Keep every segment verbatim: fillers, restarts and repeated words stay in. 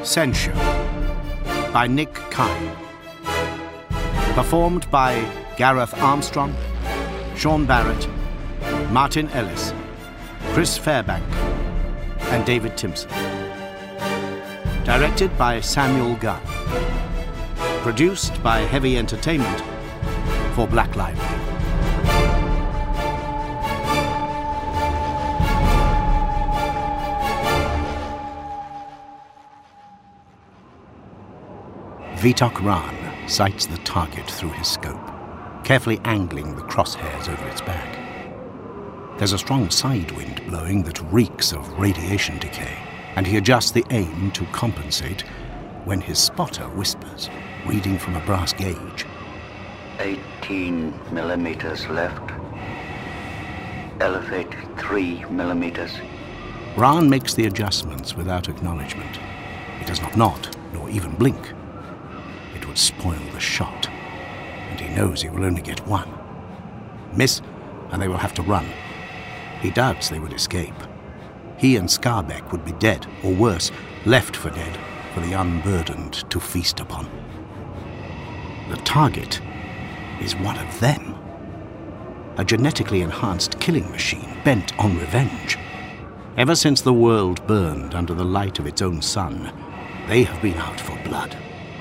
Censure by Nick Kine. Performed by Gareth Armstrong, Sean Barrett, Martin Ellis, Chris Fairbank, and David Timpson. Directed by Samuel Gunn. Produced by Heavy Entertainment for Black Library. Vitok Ran sights the target through his scope, carefully angling the crosshairs over its back. There's a strong side wind blowing that reeks of radiation decay, and he adjusts the aim to compensate when his spotter whispers, reading from a brass gauge. eighteen millimeters left. Elevate three millimeters. Ran makes the adjustments without acknowledgement. He does not nod, nor even blink. It would spoil the shot, and he knows he will only get one. Miss, and they will have to run. He doubts they would escape. He and Skarbek would be dead, or worse, left for dead, for the unburdened to feast upon. The target is one of them. A genetically enhanced killing machine bent on revenge. Ever since the world burned under the light of its own sun, they have been out for blood.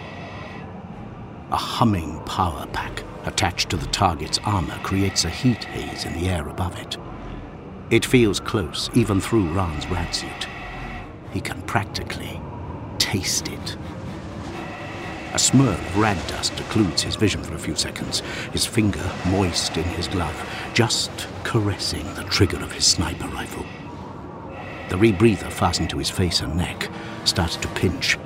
A humming power pack attached to the target's armor creates a heat haze in the air above it. It feels close, even through Ran's radsuit. He can practically taste it. A smell of rad dust occludes his vision for a few seconds, his finger moist in his glove, just caressing the trigger of his sniper rifle. The rebreather fastened to his face and neck starts to pinch.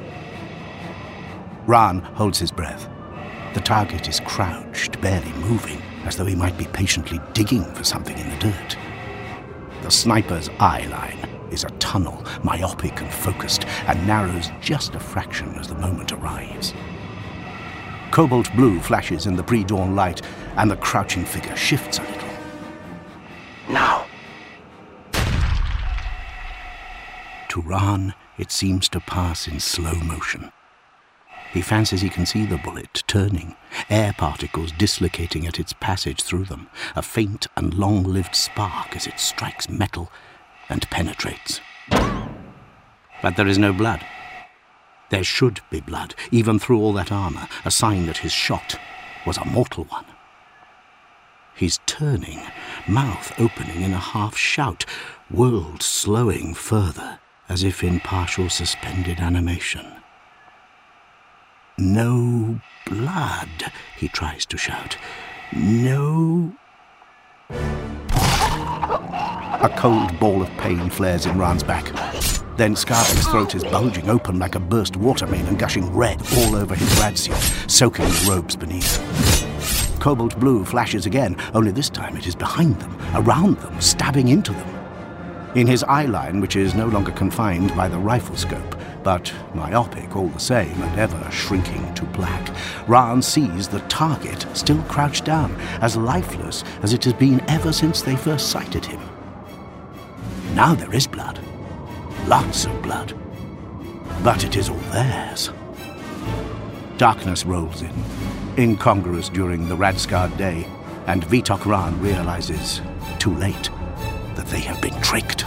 Ran holds his breath. The target is crouched, barely moving, as though he might be patiently digging for something in the dirt. The sniper's eye line is a tunnel, myopic and focused, and narrows just a fraction as the moment arrives. Cobalt blue flashes in the pre-dawn light, and the crouching figure shifts a little. Now! To Ran, it seems to pass in slow motion. He fancies he can see the bullet turning, air particles dislocating at its passage through them, a faint and long-lived spark as it strikes metal and penetrates. But there is no blood. There should be blood, even through all that armor, a sign that his shot was a mortal one. He's turning, mouth opening in a half-shout, world slowing further, as if in partial suspended animation. No blood, he tries to shout. No... A cold ball of pain flares in Ran's back. Then Skarbek's throat is bulging open like a burst water main and gushing red all over his radsuit, soaking the robes beneath. Cobalt blue flashes again, only this time it is behind them, around them, stabbing into them. In his eye line, which is no longer confined by the rifle scope, but myopic all the same and ever shrinking to black, Ran sees the target still crouched down, as lifeless as it has been ever since they first sighted him. Now there is blood. Lots of blood. But it is all theirs. Darkness rolls in, incongruous during the Radskard day, and Vitok Ran realizes, too late, that they have been tricked.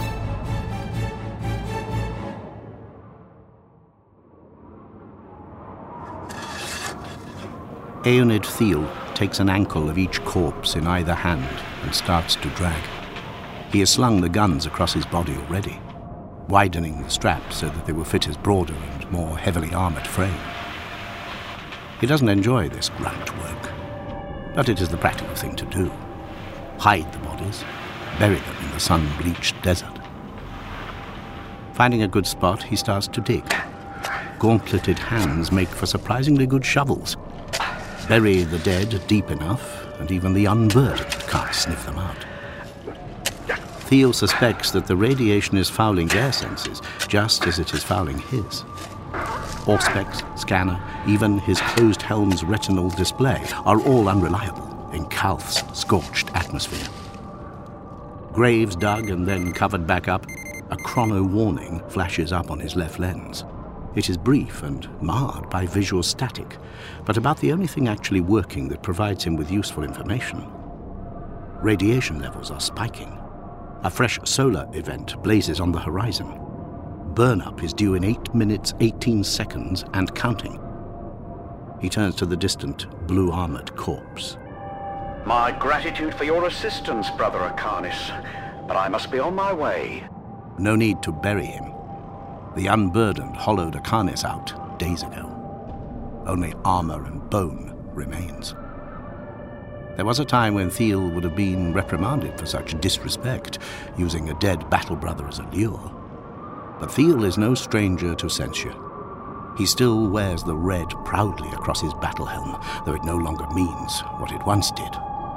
Eonid Thiel takes an ankle of each corpse in either hand and starts to drag. He has slung the guns across his body already, widening the straps so that they will fit his broader and more heavily armoured frame. He doesn't enjoy this grunt work, but it is the practical thing to do. Hide the bodies, bury them in the sun-bleached desert. Finding a good spot, he starts to dig. Gauntleted hands make for surprisingly good shovels. Bury the dead deep enough, and even the unburdened can't sniff them out. Thiel suspects that the radiation is fouling their senses, just as it is fouling his. Auspex, scanner, even his closed helm's retinal display are all unreliable in Kalth's scorched atmosphere. Graves dug and then covered back up, a chrono warning flashes up on his left lens. It is brief and marred by visual static, but about the only thing actually working that provides him with useful information. Radiation levels are spiking. A fresh solar event blazes on the horizon. Burn-up is due in eight minutes, eighteen seconds, and counting. He turns to the distant, blue-armored corpse. My gratitude for your assistance, Brother Arcanis, but I must be on my way. No need to bury him. The unburdened hollowed Arcanis out days ago. Only armor and bone remains. There was a time when Thiel would have been reprimanded for such disrespect, using a dead battle brother as a lure. But Thiel is no stranger to censure. He still wears the red proudly across his battle helm, though it no longer means what it once did.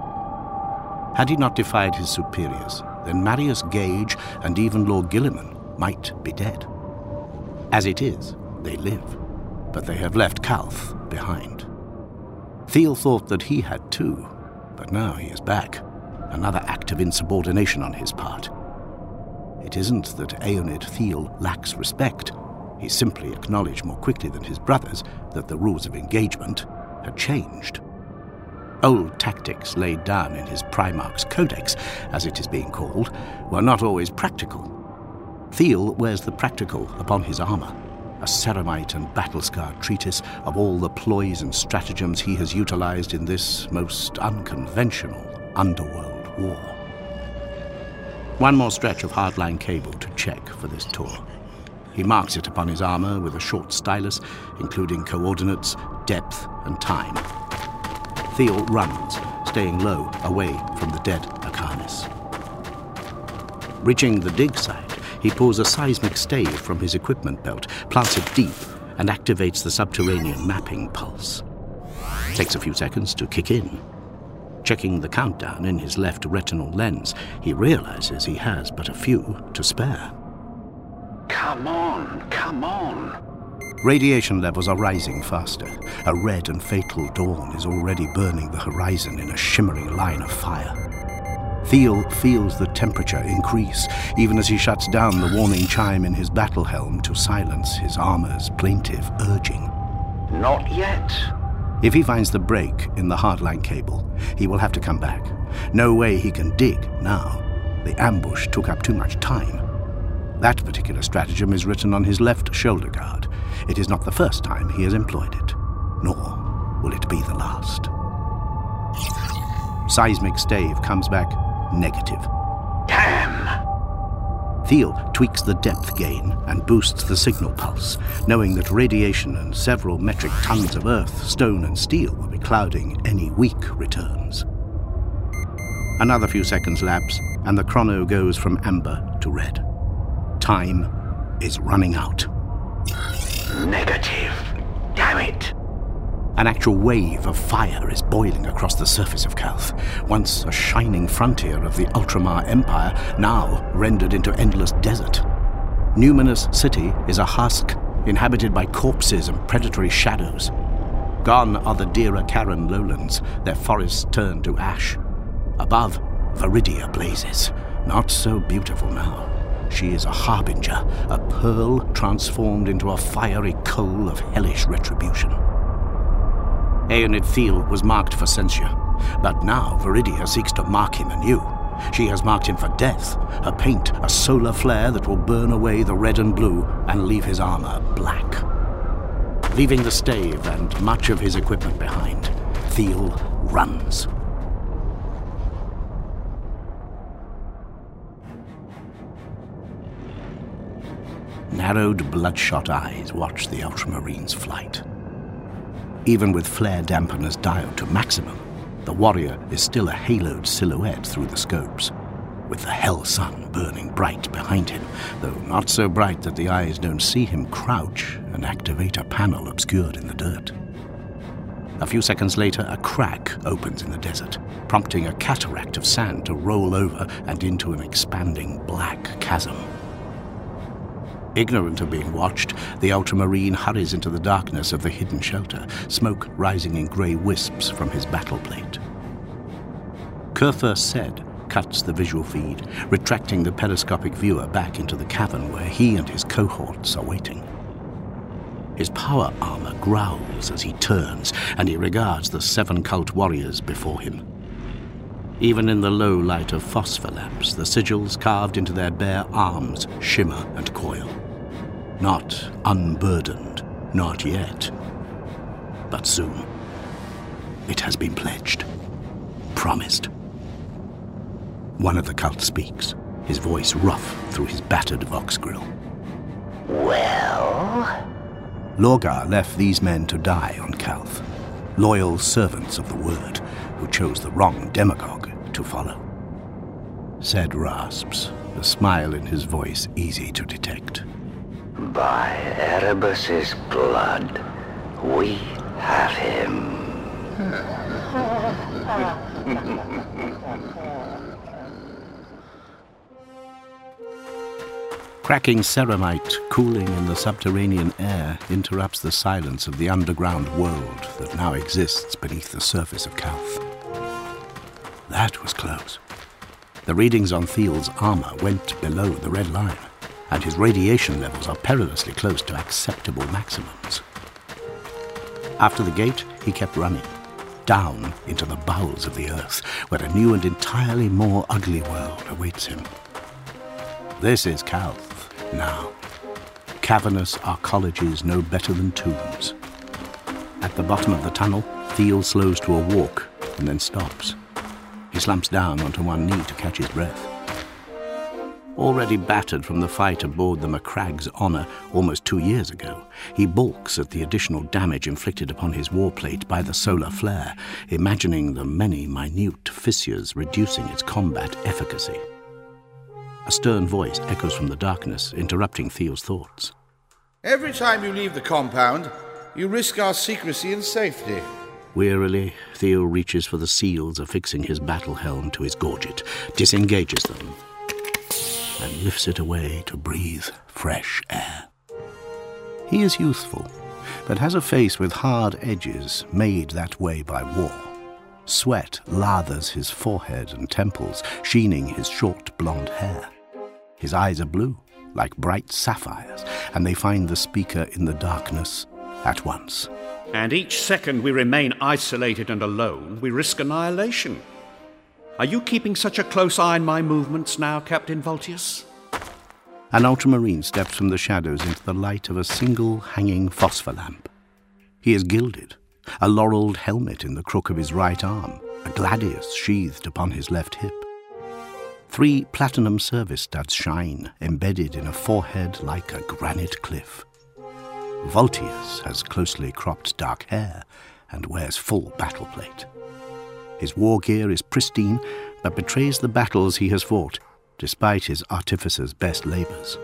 Had he not defied his superiors, then Marius Gage and even Lord Guilliman might be dead. As it is, they live, but they have left Calth behind. Thiel thought that he had too, but now he is back, another act of insubordination on his part. It isn't that Aeonid Thiel lacks respect. He simply acknowledged more quickly than his brothers that the rules of engagement had changed. Old tactics laid down in his Primarch's Codex, as it is being called, were not always practical. Thiel wears the practical upon his armor, a ceramite and battle-scarred treatise of all the ploys and stratagems he has utilized in this most unconventional underworld war. One more stretch of hardline cable to check for this tour. He marks it upon his armor with a short stylus, including coordinates, depth, and time. Thiel runs, staying low, away from the dead Arcanis. Reaching the dig site, he pulls a seismic stave from his equipment belt, plants it deep, and activates the subterranean mapping pulse. Takes a few seconds to kick in. Checking the countdown in his left retinal lens, he realizes he has but a few to spare. Come on, come on. Radiation levels are rising faster. A red and fatal dawn is already burning the horizon in a shimmering line of fire. Thiel feels the temperature increase, even as he shuts down the warning chime in his battle helm to silence his armor's plaintive urging. Not yet. If he finds the break in the hardline cable, he will have to come back. No way he can dig now. The ambush took up too much time. That particular stratagem is written on his left shoulder guard. It is not the first time he has employed it, nor will it be the last. Seismic stave comes back negative. Damn! Thiel tweaks the depth gain and boosts the signal pulse, knowing that radiation and several metric tons of earth, stone, and steel will be clouding any weak returns. Another few seconds lapse, and the chrono goes from amber to red. Time is running out. Negative. Damn it. An actual wave of fire is boiling across the surface of Calth, once a shining frontier of the Ultramar Empire, now rendered into endless desert. Numinous City is a husk, inhabited by corpses and predatory shadows. Gone are the Dira Karen lowlands, their forests turned to ash. Above, Viridia blazes, not so beautiful now. She is a harbinger, a pearl transformed into a fiery coal of hellish retribution. Aeonid Thiel was marked for censure, but now Viridia seeks to mark him anew. She has marked him for death, her paint a solar flare that will burn away the red and blue and leave his armor black. Leaving the stave and much of his equipment behind, Thiel runs. Narrowed, bloodshot eyes watch the Ultramarine's flight. Even with flare dampeners dialed to maximum, the warrior is still a haloed silhouette through the scopes, with the hell sun burning bright behind him, though not so bright that the eyes don't see him crouch and activate a panel obscured in the dirt. A few seconds later, a crack opens in the desert, prompting a cataract of sand to roll over and into an expanding black chasm. Ignorant of being watched, the Ultramarine hurries into the darkness of the hidden shelter, smoke rising in grey wisps from his battle plate. Kurthur Sed cuts the visual feed, retracting the periscopic viewer back into the cavern where he and his cohorts are waiting. His power armor growls as he turns, and he regards the seven cult warriors before him. Even in the low light of phosphor lamps, the sigils carved into their bare arms shimmer and coil. Not unburdened, not yet. But soon. It has been pledged. Promised. One of the cult speaks, his voice rough through his battered vox grill. Well? Lorgar left these men to die on Calth, loyal servants of the Word who chose the wrong demagogue to follow. Ced rasps, the smile in his voice easy to detect. By Erebus's blood, we have him. Cracking ceramite cooling in the subterranean air interrupts the silence of the underground world that now exists beneath the surface of Calth. That was close. The readings on Thiel's armor went below the red line, and his radiation levels are perilously close to acceptable maximums. After the gate, he kept running, down into the bowels of the earth, where a new and entirely more ugly world awaits him. This is Calth. Now, cavernous arcologies no better than tombs. At the bottom of the tunnel, Thiel slows to a walk and then stops. He slumps down onto one knee to catch his breath. Already battered from the fight aboard the Macragge's Honor almost two years ago, he balks at the additional damage inflicted upon his warplate by the solar flare, imagining the many minute fissures reducing its combat efficacy. A stern voice echoes from the darkness, interrupting Thiel's thoughts. Every time you leave the compound, you risk our secrecy and safety. Wearily, Thiel reaches for the seals affixing his battle helm to his gorget, disengages them, and lifts it away to breathe fresh air. He is youthful, but has a face with hard edges made that way by war. Sweat lathers his forehead and temples, sheening his short blonde hair. His eyes are blue, like bright sapphires, and they find the speaker in the darkness at once. And each second we remain isolated and alone, we risk annihilation. Are you keeping such a close eye on my movements now, Captain Vultius? An ultramarine steps from the shadows into the light of a single hanging phosphor lamp. He is gilded, a laurelled helmet in the crook of his right arm, a gladius sheathed upon his left hip. Three platinum service studs shine, embedded in a forehead like a granite cliff. Vultius has closely cropped dark hair and wears full battle plate. His war gear is pristine, but betrays the battles he has fought, despite his artificer's best labours.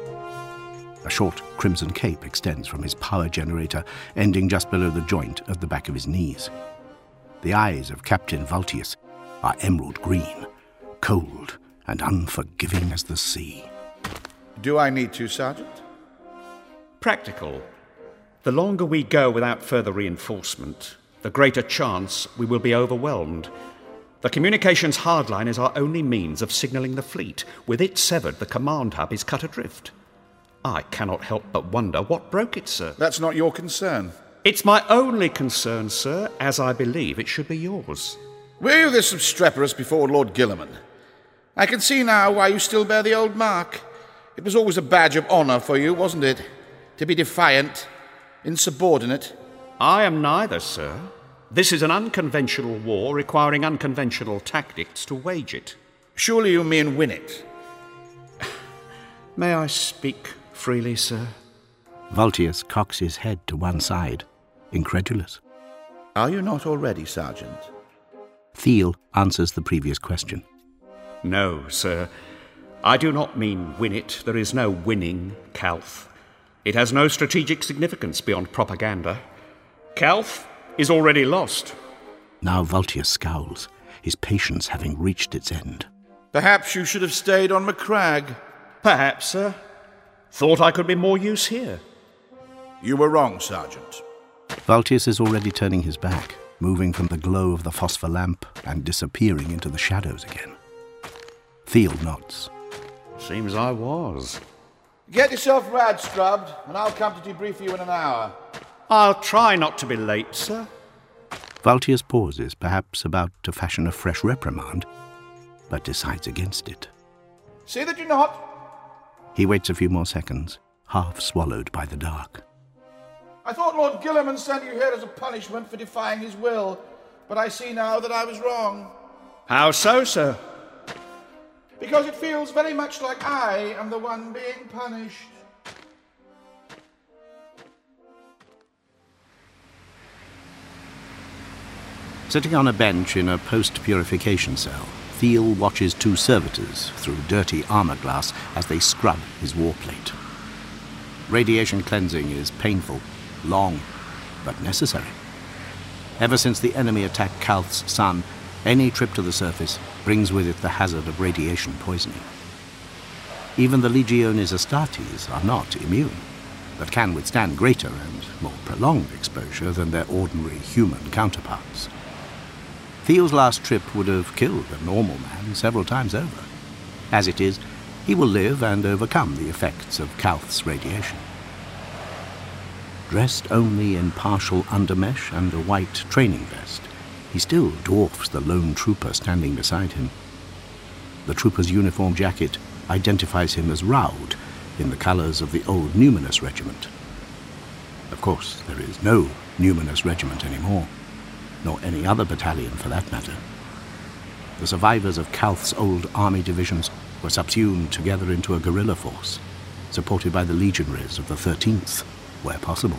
A short crimson cape extends from his power generator, ending just below the joint at the back of his knees. The eyes of Captain Vultius are emerald green, cold and unforgiving as the sea. Do I need to, Sergeant? Practical. The longer we go without further reinforcement, the greater chance we will be overwhelmed. The communications hardline is our only means of signalling the fleet. With it severed, the command hub is cut adrift. I cannot help but wonder what broke it, sir. That's not your concern. It's my only concern, sir, as I believe it should be yours. Were you this obstreperous before Lord Guilliman? I can see now why you still bear the old mark. It was always a badge of honour for you, wasn't it? To be defiant, insubordinate. I am neither, sir. This is an unconventional war requiring unconventional tactics to wage it. Surely you mean win it? May I speak freely, sir? Vultius cocks his head to one side, incredulous. Are you not already, Sergeant? Thiel answers the previous question. No, sir. I do not mean win it. There is no winning Calth. It has no strategic significance beyond propaganda. Calth is already lost. Now Vultius scowls, his patience having reached its end. Perhaps you should have stayed on Macragge. Perhaps, sir. Thought I could be more use here. You were wrong, Sergeant. Vultius is already turning his back, moving from the glow of the phosphor lamp and disappearing into the shadows again. Thiel nods. Seems I was. Get yourself rad scrubbed, and I'll come to debrief you in an hour. I'll try not to be late, sir. Vultius pauses, perhaps about to fashion a fresh reprimand, but decides against it. See that you're not. He waits a few more seconds, half swallowed by the dark. I thought Lord Guilliman sent you here as a punishment for defying his will, but I see now that I was wrong. How so, sir? Because it feels very much like I am the one being punished. Sitting on a bench in a post-purification cell, Thiel watches two servitors through dirty armor glass as they scrub his warplate. Radiation cleansing is painful, long, but necessary. Ever since the enemy attacked Calth's sun, any trip to the surface brings with it the hazard of radiation poisoning. Even the Legiones Astartes are not immune, but can withstand greater and more prolonged exposure than their ordinary human counterparts. Thiel's last trip would have killed a normal man several times over. As it is, he will live and overcome the effects of Calth's radiation. Dressed only in partial undermesh and a white training vest, he still dwarfs the lone trooper standing beside him. The trooper's uniform jacket identifies him as Raud, in the colours of the old Numinous Regiment. Of course, there is no Numinous Regiment anymore, nor any other battalion for that matter. The survivors of Calth's old army divisions were subsumed together into a guerrilla force, supported by the legionaries of the thirteenth, where possible.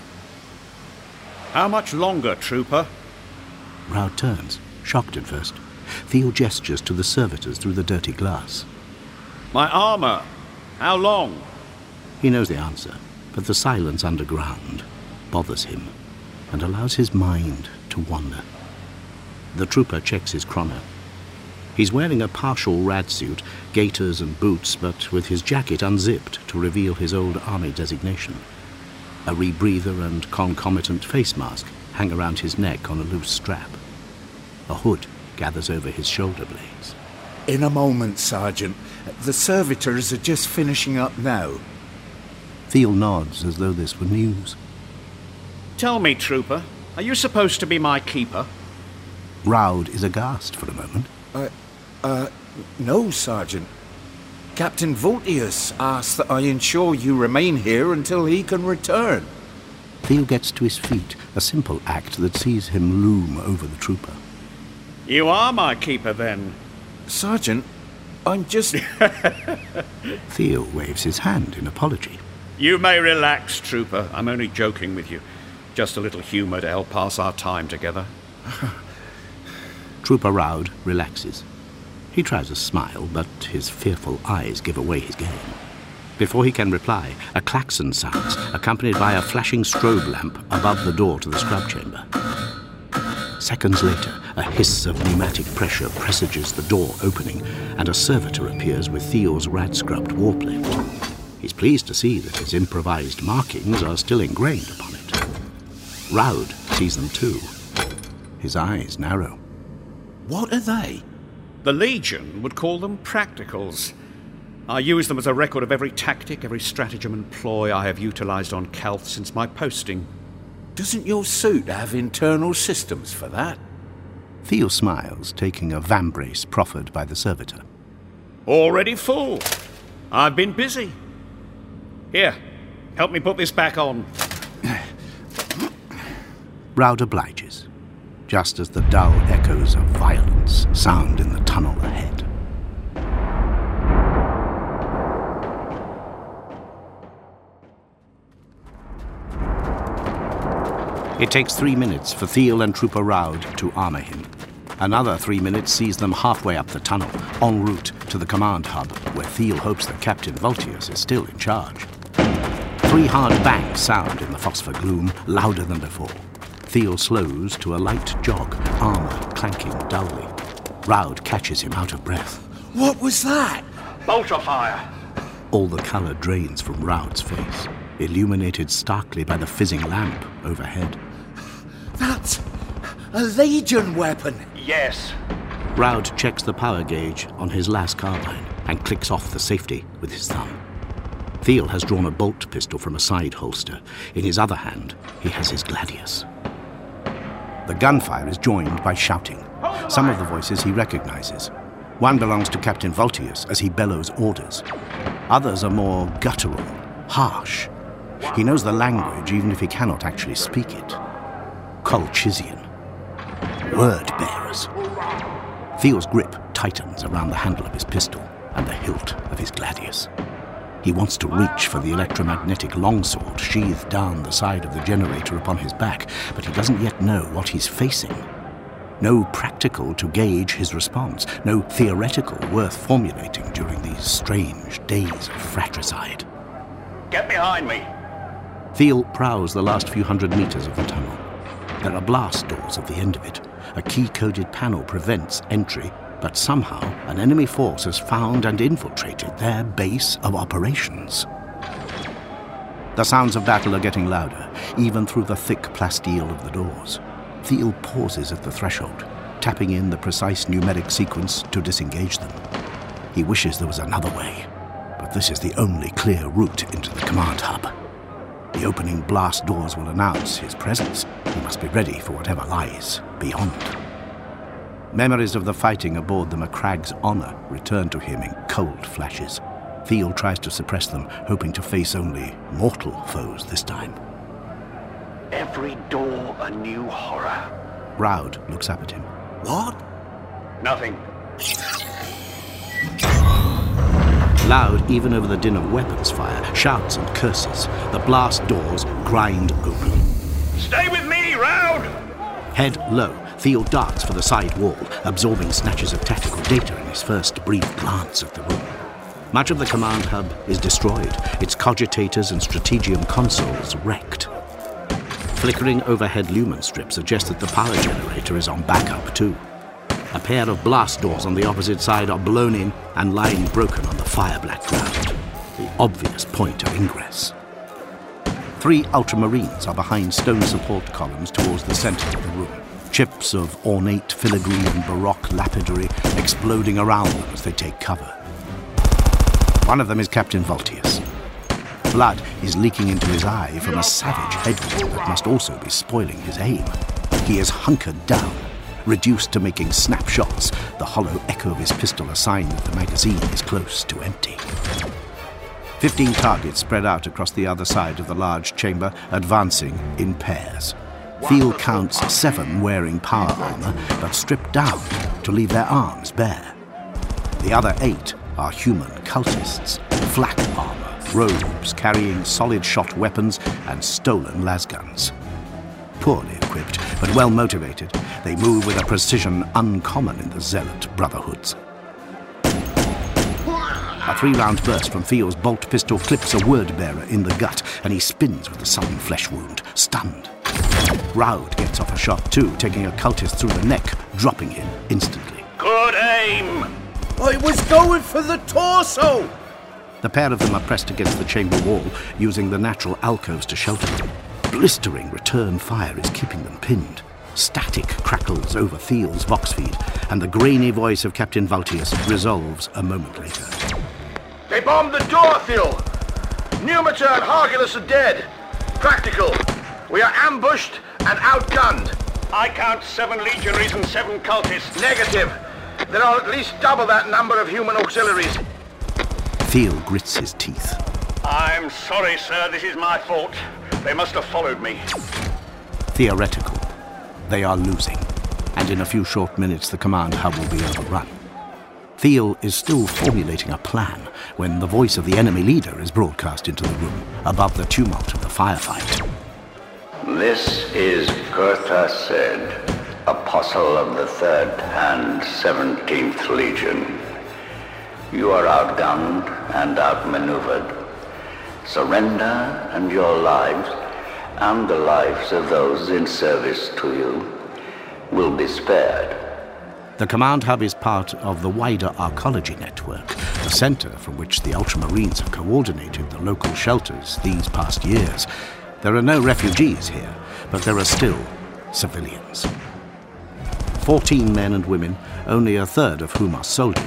How much longer, trooper? Raud turns, shocked at first. Thiel gestures to the servitors through the dirty glass. My armour. How long? He knows the answer, but the silence underground bothers him and allows his mind to wander. The trooper checks his chrono. He's wearing a partial rad suit, gaiters and boots, but with his jacket unzipped to reveal his old army designation. A rebreather and concomitant face mask hang around his neck on a loose strap. A hood gathers over his shoulder blades. In a moment, Sergeant. The servitors are just finishing up now. Thiel nods as though this were news. Tell me, trooper, are you supposed to be my keeper? Raud is aghast for a moment. Uh, uh, no, Sergeant. Captain Vultius asked that I ensure you remain here until he can return. Thiel gets to his feet, a simple act that sees him loom over the trooper. You are my keeper, then? Sergeant, I'm just... Thiel waves his hand in apology. You may relax, trooper. I'm only joking with you. Just a little humour to help pass our time together. Trooper Raud relaxes. He tries a smile, but his fearful eyes give away his game. Before he can reply, a klaxon sounds, accompanied by a flashing strobe lamp above the door to the scrub chamber. Seconds later, a hiss of pneumatic pressure presages the door opening, and a servitor appears with Thiel's rad-scrubbed warplate. He's pleased to see that his improvised markings are still ingrained upon it. Raud sees them too. His eyes narrow. What are they? The Legion would call them practicals. I use them as a record of every tactic, every stratagem and ploy I have utilised on Calth since my posting. Doesn't your suit have internal systems for that? Thiel smiles, taking a vambrace proffered by the servitor. Already full. I've been busy. Here, help me put this back on. Raud obliges, just as the dull echoes of violence sound in the tunnel ahead. It takes three minutes for Thiel and Trooper Raud to armour him. Another three minutes sees them halfway up the tunnel, en route to the command hub, where Thiel hopes that Captain Vultius is still in charge. Three hard bangs sound in the phosphor gloom, louder than before. Thiel slows to a light jog, armour clanking dully. Raud catches him out of breath. What was that? Bolter fire! All the colour drains from Raud's face, illuminated starkly by the fizzing lamp overhead. That's a Legion weapon! Yes. Raud checks the power gauge on his last carbine and clicks off the safety with his thumb. Thiel has drawn a bolt pistol from a side holster. In his other hand, he has his gladius. The gunfire is joined by shouting. Some of the voices he recognizes. One belongs to Captain Vultius as he bellows orders. Others are more guttural, harsh. He knows the language even if he cannot actually speak it. Colchizian. Word-bearers. Thiel's grip tightens around the handle of his pistol and the hilt of his gladius. He wants to reach for the electromagnetic longsword sheathed down the side of the generator upon his back, but he doesn't yet know what he's facing. No practical to gauge his response, no theoretical worth formulating during these strange days of fratricide. Get behind me! Thiel prowls the last few hundred meters of the tunnel. There are blast doors at the end of it. A key-coded panel prevents entry, but somehow an enemy force has found and infiltrated their base of operations. The sounds of battle are getting louder, even through the thick plasteel of the doors. Thiel pauses at the threshold, tapping in the precise numeric sequence to disengage them. He wishes there was another way, but this is the only clear route into the command hub. The opening blast doors will announce his presence. He must be ready for whatever lies beyond. Memories of the fighting aboard the Macragg's Honor return to him in cold flashes. Thiel tries to suppress them, hoping to face only mortal foes this time. Every door a new horror. Raud looks up at him. What? Nothing. Loud, even over the din of weapons fire, shouts and curses. The blast doors grind open. Stay with me, Raud! Head low, Thiel darts for the side wall, absorbing snatches of tactical data in his first brief glance at the room. Much of the command hub is destroyed, its cogitators and strategium consoles wrecked. Flickering overhead lumen strips suggest that the power generator is on backup too. A pair of blast doors on the opposite side are blown in and lying broken on the fire-black ground, the obvious point of ingress. Three ultramarines are behind stone support columns towards the center of the room, chips of ornate filigree and baroque lapidary exploding around them as they take cover. One of them is Captain Vultius. Blood is leaking into his eye from a savage head wound that must also be spoiling his aim. He is hunkered down, reduced to making snapshots, the hollow echo of his pistol a sign that the magazine is close to empty. Fifteen targets spread out across the other side of the large chamber, advancing in pairs. Thiel counts seven wearing power armor, but stripped down to leave their arms bare. The other eight are human cultists, flak armor, robes carrying solid-shot weapons and stolen lasguns. Poorly equipped, but well motivated, they move with a precision uncommon in the zealot brotherhoods. A three-round burst from Thiel's bolt pistol clips a word-bearer in the gut, and he spins with a sudden flesh wound, stunned. Raud gets off a shot too, taking a cultist through the neck, dropping him instantly. Good aim! I was going for the torso! The pair of them are pressed against the chamber wall, using the natural alcoves to shelter them. Blistering return fire is keeping them pinned. Static crackles over Thiel's vox feed, and the grainy voice of Captain Vultius resolves a moment later. They bombed the door, Thiel! Pneumator and Hargulus are dead. Practical. We are ambushed and outgunned. I count seven legionaries and seven cultists. Negative. There are at least double that number of human auxiliaries. Thiel grits his teeth. I'm sorry, sir. This is my fault. They must have followed me. Theoretical. They are losing, and in a few short minutes the command hub will be overrun. Thiel is still formulating a plan when the voice of the enemy leader is broadcast into the room, above the tumult of the firefight. This is Gurtha Ced, Apostle of the Third and Seventeenth Legion. You are outgunned and outmaneuvered. Surrender, and your lives, and the lives of those in service to you, will be spared. The command hub is part of the wider arcology network, the center from which the Ultramarines have coordinated the local shelters these past years. There are no refugees here, but there are still civilians. Fourteen men and women, only a third of whom are soldiers,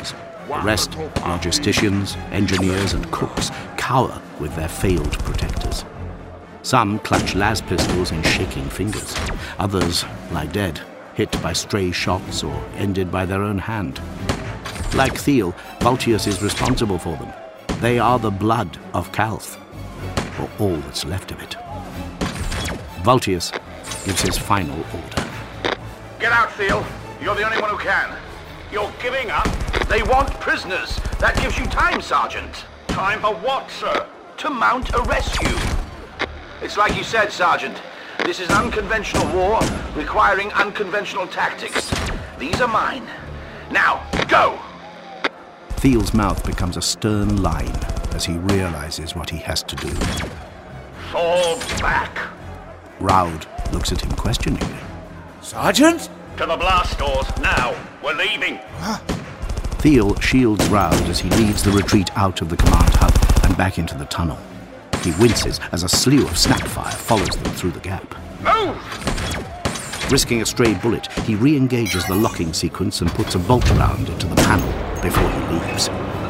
The rest, logisticians, engineers and cooks, cower with their failed protectors. Some clutch las pistols in shaking fingers. Others lie dead, hit by stray shots or ended by their own hand. Like Thiel, Vultius is responsible for them. They are the blood of Calth, or all that's left of it. Vultius gives his final order. Get out, Thiel. You're the only one who can. You're giving up? They want prisoners. That gives you time, Sergeant. Time for what, sir? To mount a rescue. It's like you said, Sergeant. This is an unconventional war requiring unconventional tactics. These are mine. Now, go! Thiel's mouth becomes a stern line as he realizes what he has to do. Fall back. Raud looks at him questioningly. Sergeant? To the blast doors, now. We're leaving. Thiel shields Raud as he leads the retreat out of the command hub and back into the tunnel. He winces as a slew of snapfire follows them through the gap. Move! Risking a stray bullet, he re-engages the locking sequence and puts a bolt round into the panel before he leaves.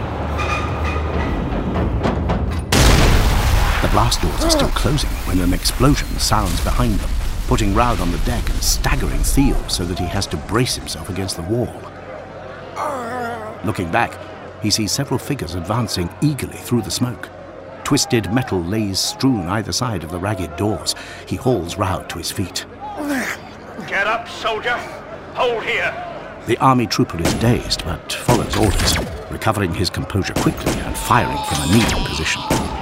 The blast doors are still closing when an explosion sounds behind them, putting Raud on the deck and staggering Thiel so that he has to brace himself against the wall. Looking back, he sees several figures advancing eagerly through the smoke. Twisted metal lays strewn either side of the ragged doors. He hauls Raud to his feet. Get up, soldier. Hold here. The army trooper is dazed, but follows orders, recovering his composure quickly and firing from a kneeling position.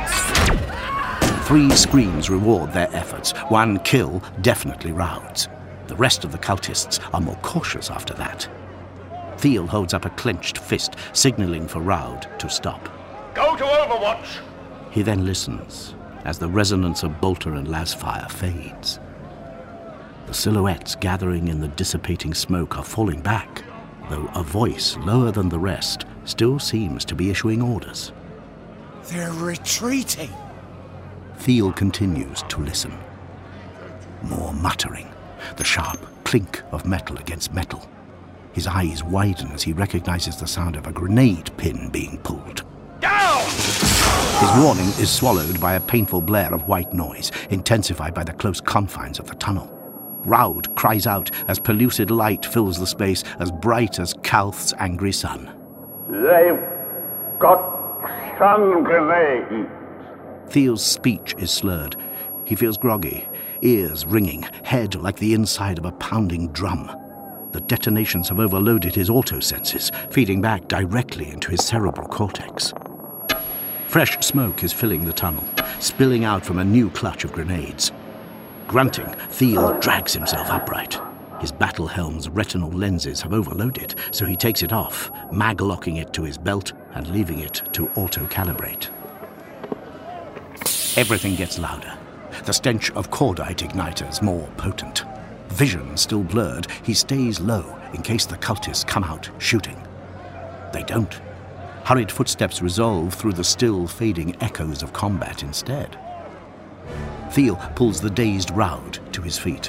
Three screams reward their efforts. One kill definitely Raud's. The rest of the cultists are more cautious after that. Thiel holds up a clenched fist, signaling for Raud to stop. Go to Overwatch. He then listens as the resonance of bolter and lasfire fades. The silhouettes gathering in the dissipating smoke are falling back, though a voice lower than the rest still seems to be issuing orders. They're retreating. Thiel continues to listen. More muttering, the sharp clink of metal against metal. His eyes widen as he recognizes the sound of a grenade pin being pulled. Down! His warning is swallowed by a painful blare of white noise, intensified by the close confines of the tunnel. Raud cries out as pellucid light fills the space as bright as Calth's angry sun. They've got stun grenades. Thiel's speech is slurred. He feels groggy, ears ringing, head like the inside of a pounding drum. The detonations have overloaded his auto-senses, feeding back directly into his cerebral cortex. Fresh smoke is filling the tunnel, spilling out from a new clutch of grenades. Grunting, Thiel drags himself upright. His battle helm's retinal lenses have overloaded, so he takes it off, mag-locking it to his belt and leaving it to auto-calibrate. Everything gets louder. The stench of cordite igniters more potent. Vision still blurred, he stays low in case the cultists come out shooting. They don't. Hurried footsteps resolve through the still fading echoes of combat instead. Thiel pulls the dazed Raud to his feet.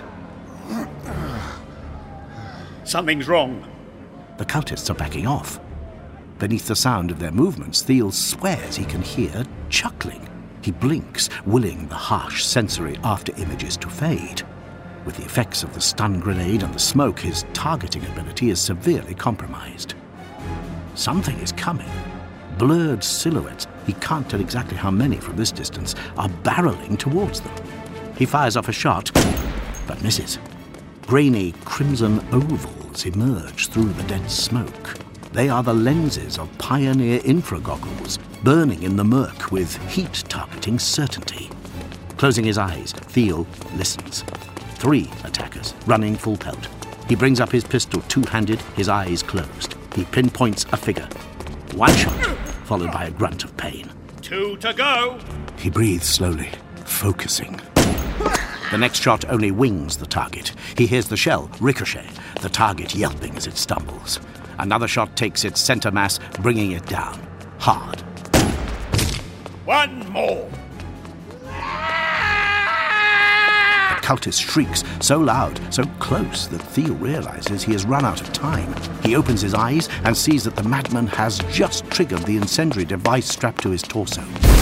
Something's wrong. The cultists are backing off. Beneath the sound of their movements, Thiel swears he can hear chuckling. He blinks, willing the harsh sensory after-images to fade. With the effects of the stun grenade and the smoke, his targeting ability is severely compromised. Something is coming. Blurred silhouettes, he can't tell exactly how many from this distance, are barreling towards them. He fires off a shot, but misses. Grainy crimson ovals emerge through the dense smoke. They are the lenses of Pioneer infragoggles, burning in the murk with heat-targeting certainty. Closing his eyes, Thiel listens. Three attackers, running full pelt. He brings up his pistol two-handed, his eyes closed. He pinpoints a figure. One shot, followed by a grunt of pain. Two to go. He breathes slowly, focusing. The next shot only wings the target. He hears the shell ricochet, the target yelping as it stumbles. Another shot takes its center mass, bringing it down. Hard. One more. The cultist shrieks, so loud, so close, that Thiel realizes he has run out of time. He opens his eyes and sees that the madman has just triggered the incendiary device strapped to his torso.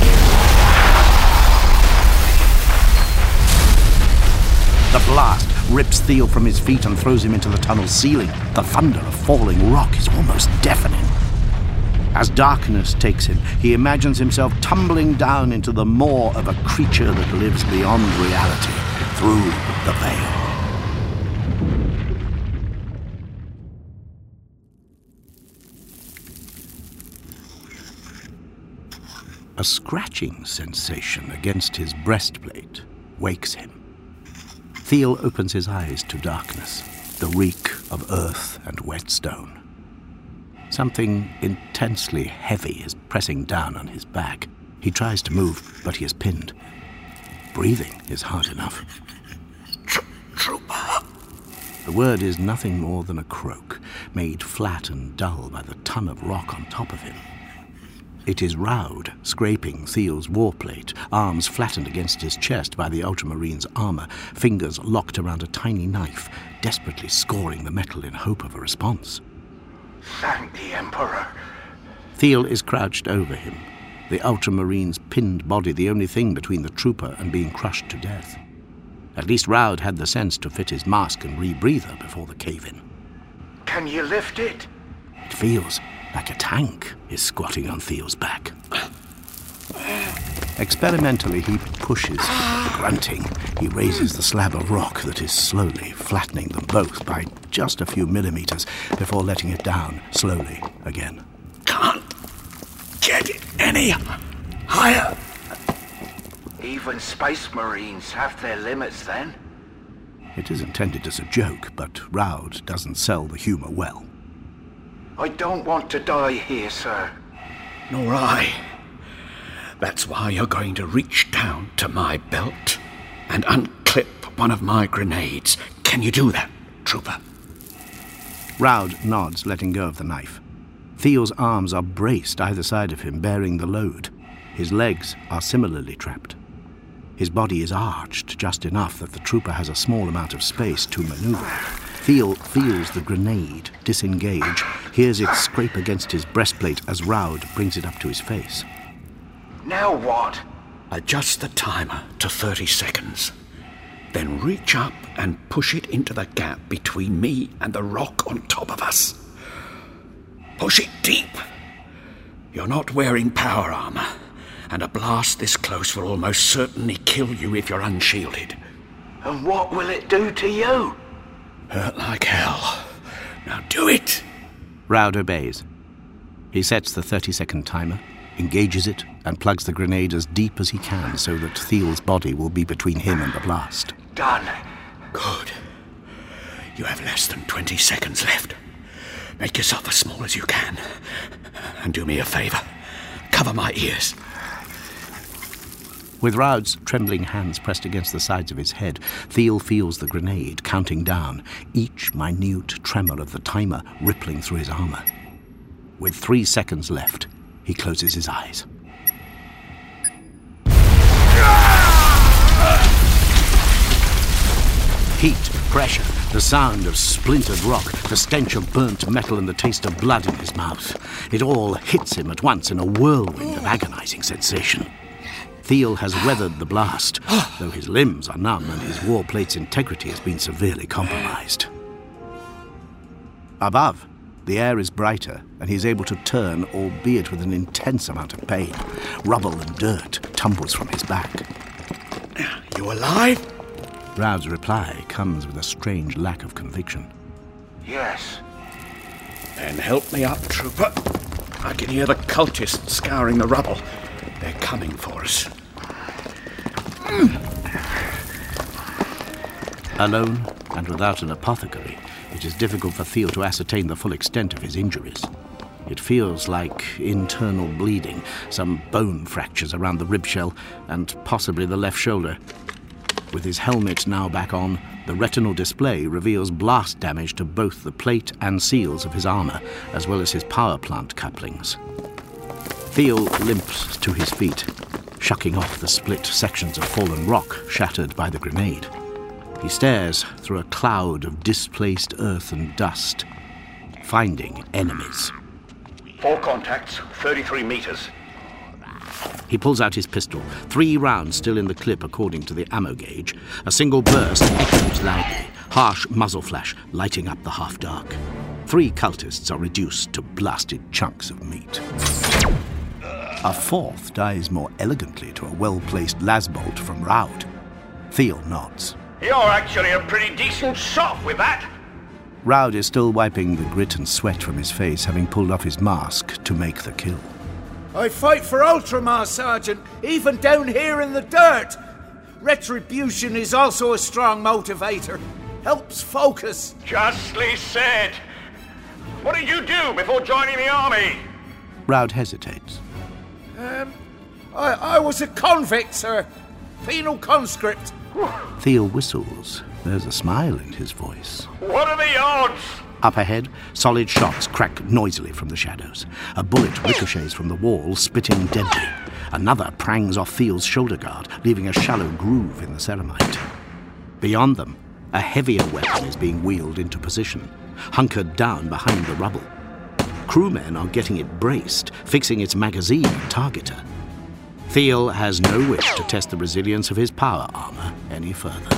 The blast rips Thiel from his feet and throws him into the tunnel's ceiling. The thunder of falling rock is almost deafening. As darkness takes him, he imagines himself tumbling down into the maw of a creature that lives beyond reality, through the veil. A scratching sensation against his breastplate wakes him. Thiel opens his eyes to darkness, the reek of earth and wet stone. Something intensely heavy is pressing down on his back. He tries to move, but he is pinned. Breathing is hard enough. Trooper! The word is nothing more than a croak, made flat and dull by the ton of rock on top of him. It is Raud, scraping Thiel's warplate, arms flattened against his chest by the Ultramarine's armor, fingers locked around a tiny knife, desperately scoring the metal in hope of a response. Thank the Emperor. Thiel is crouched over him, the Ultramarine's pinned body the only thing between the trooper and being crushed to death. At least Raud had the sense to fit his mask and rebreather before the cave-in. Can you lift it? It feels like a tank is squatting on Thiel's back. Experimentally, he pushes, grunting. He raises the slab of rock that is slowly flattening them both by just a few millimeters before letting it down slowly again. Can't get it any higher. Even Space Marines have their limits then. It is intended as a joke, but Raud doesn't sell the humor well. I don't want to die here, sir. Nor I. That's why you're going to reach down to my belt and unclip one of my grenades. Can you do that, Trooper? Raud nods, letting go of the knife. Thiel's arms are braced either side of him, bearing the load. His legs are similarly trapped. His body is arched just enough that the trooper has a small amount of space to maneuver. Thiel feels the grenade disengage, hears it scrape against his breastplate as Raud brings it up to his face. Now what? Adjust the timer to thirty seconds. Then reach up and push it into the gap between me and the rock on top of us. Push it deep. You're not wearing power armor, and a blast this close will almost certainly kill you if you're unshielded. And what will it do to you? Hurt like hell. Now do it! Raud obeys. He sets the thirty-second timer, engages it, and plugs the grenade as deep as he can so that Thiel's body will be between him and the blast. Done. Good. You have less than twenty seconds left. Make yourself as small as you can. And do me a favor. Cover my ears. With Raud's trembling hands pressed against the sides of his head, Thiel feels the grenade counting down, each minute tremor of the timer rippling through his armor. With three seconds left, he closes his eyes. Heat, pressure, the sound of splintered rock, the stench of burnt metal and the taste of blood in his mouth. It all hits him at once in a whirlwind of agonizing sensation. Thiel has weathered the blast, though his limbs are numb and his war plate's integrity has been severely compromised. Above, the air is brighter, and he is able to turn, albeit with an intense amount of pain. Rubble and dirt tumbles from his back. You alive? Raud's reply comes with a strange lack of conviction. Yes. Then help me up, Trooper. I can hear the cultists scouring the rubble. They're coming for us. Alone, and without an apothecary, it is difficult for Thiel to ascertain the full extent of his injuries. It feels like internal bleeding, some bone fractures around the rib shell, and possibly the left shoulder. With his helmet now back on, the retinal display reveals blast damage to both the plate and seals of his armor, as well as his power plant couplings. Thiel limps to his feet, shucking off the split sections of fallen rock shattered by the grenade. He stares through a cloud of displaced earth and dust, finding enemies. Four contacts, thirty-three meters. He pulls out his pistol, three rounds still in the clip according to the ammo gauge. A single burst echoes loudly, harsh muzzle flash lighting up the half-dark. Three cultists are reduced to blasted chunks of meat. A fourth dies more elegantly to a well-placed lasbolt from Raud. Thiel nods. You're actually a pretty decent shot with that. Raud is still wiping the grit and sweat from his face, having pulled off his mask to make the kill. I fight for Ultramar, Sergeant, even down here in the dirt. Retribution is also a strong motivator. Helps focus. Justly said. What did you do before joining the army? Raud hesitates. Um, I, I was a convict, sir. Penal conscript. Thiel whistles. There's a smile in his voice. What are the odds? Up ahead, solid shots crack noisily from the shadows. A bullet ricochets from the wall, spitting deadly. Another prangs off Thiel's shoulder guard, leaving a shallow groove in the ceramite. Beyond them, a heavier weapon is being wheeled into position, hunkered down behind the rubble. Crewmen are getting it braced, fixing its magazine and targeter. Thiel has no wish to test the resilience of his power armor any further.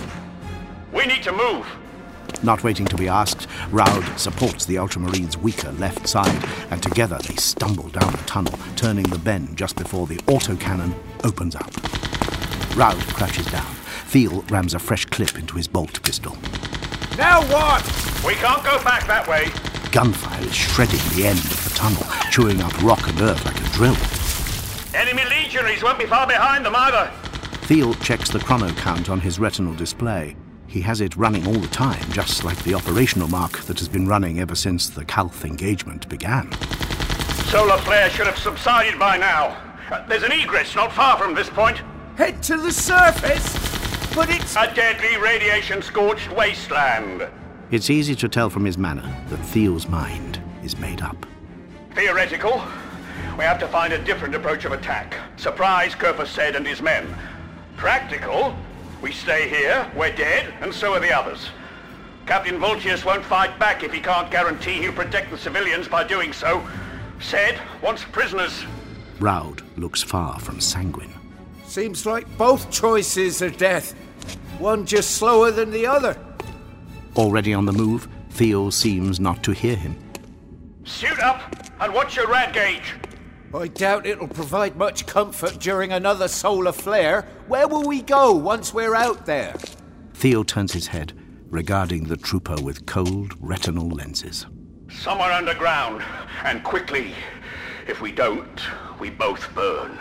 We need to move. Not waiting to be asked, Raud supports the Ultramarine's weaker left side, and together they stumble down the tunnel, turning the bend just before the autocannon opens up. Raud crouches down. Thiel rams a fresh clip into his bolt pistol. Now what? We can't go back that way. Gunfire is shredding the end of the tunnel, chewing up rock and earth like a drill. Enemy legionaries won't be far behind them either. Thiel checks the chrono count on his retinal display. He has it running all the time, just like the operational mark that has been running ever since the Calth engagement began. Solar flare should have subsided by now. Uh, there's an egress not far from this point. Head to the surface? But it's... A deadly radiation-scorched wasteland. It's easy to tell from his manner that Thiel's mind is made up. Theoretical. We have to find a different approach of attack. Surprise Kerper said and his men. Practical. We stay here, we're dead, and so are the others. Captain Vultius won't fight back if he can't guarantee he'll protect the civilians by doing so. Said, wants prisoners. Raud looks far from sanguine. Seems like both choices are death. One just slower than the other. Already on the move, Thiel seems not to hear him. Suit up and watch your rad gauge. I doubt it'll provide much comfort during another solar flare. Where will we go once we're out there? Thiel turns his head, regarding the trooper with cold retinal lenses. Somewhere underground, and quickly. If we don't, we both burn.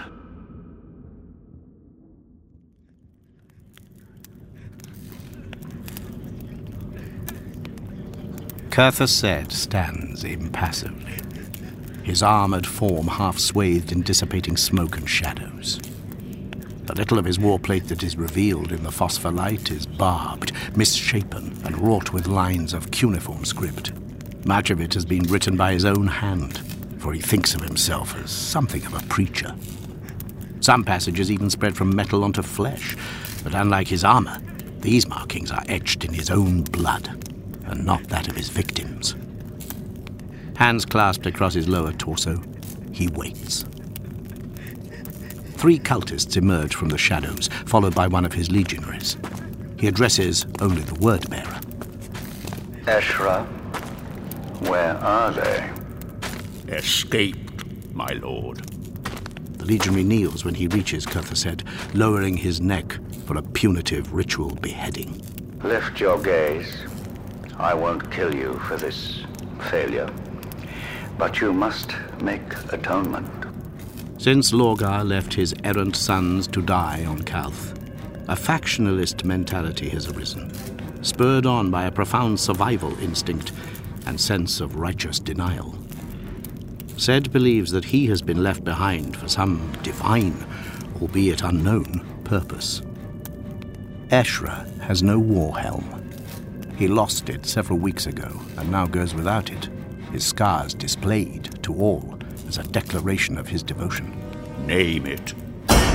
Kertha Ced stands impassively, his armoured form half swathed in dissipating smoke and shadows. The little of his warplate that is revealed in the phosphor light is barbed, misshapen, and wrought with lines of cuneiform script. Much of it has been written by his own hand, for he thinks of himself as something of a preacher. Some passages even spread from metal onto flesh, but unlike his armour, these markings are etched in his own blood, and not that of his victims. Hands clasped across his lower torso, he waits. Three cultists emerge from the shadows, followed by one of his legionaries. He addresses only the word-bearer. Eshra, where are they? Escaped, my lord. The legionary kneels when he reaches Kertha Ced, lowering his neck for a punitive ritual beheading. Lift your gaze. I won't kill you for this failure, but you must make atonement. Since Lorgar left his errant sons to die on Calth, a factionalist mentality has arisen, spurred on by a profound survival instinct and sense of righteous denial. Ced believes that he has been left behind for some divine, albeit unknown, purpose. Eshra has no war helm. He lost it several weeks ago and now goes without it, his scars displayed to all as a declaration of his devotion. Name it.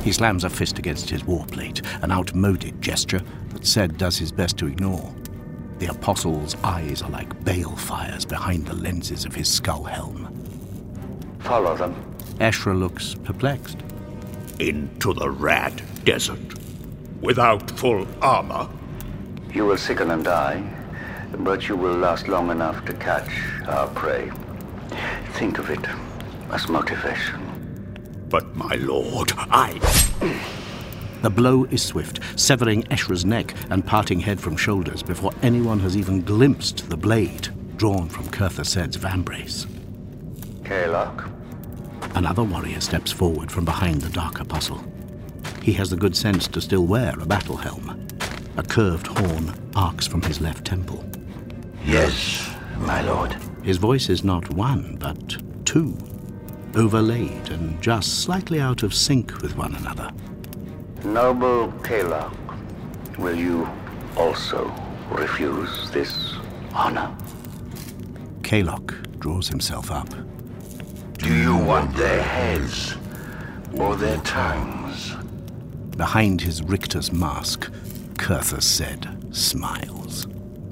He slams a fist against his warplate, an outmoded gesture that Ced does his best to ignore. The Apostle's eyes are like bale fires behind the lenses of his skull helm. Follow them. Ezra looks perplexed. Into the Rad Desert, without full armor. You will sicken and die, but you will last long enough to catch our prey. Think of it as motivation. But, my lord, I... The blow is swift, severing Ezra's neck and parting head from shoulders before anyone has even glimpsed the blade drawn from Curtha Ced's vambrace. Kalok. Another warrior steps forward from behind the Dark Apostle. He has the good sense to still wear a battle helm. A curved horn arcs from his left temple. Yes, my lord. His voice is not one, but two, overlaid and just slightly out of sync with one another. Noble Kalok, will you also refuse this honor? Kalok draws himself up. Do you want their heads or their tongues? Behind his Rictus mask, Curtha Ced smiles.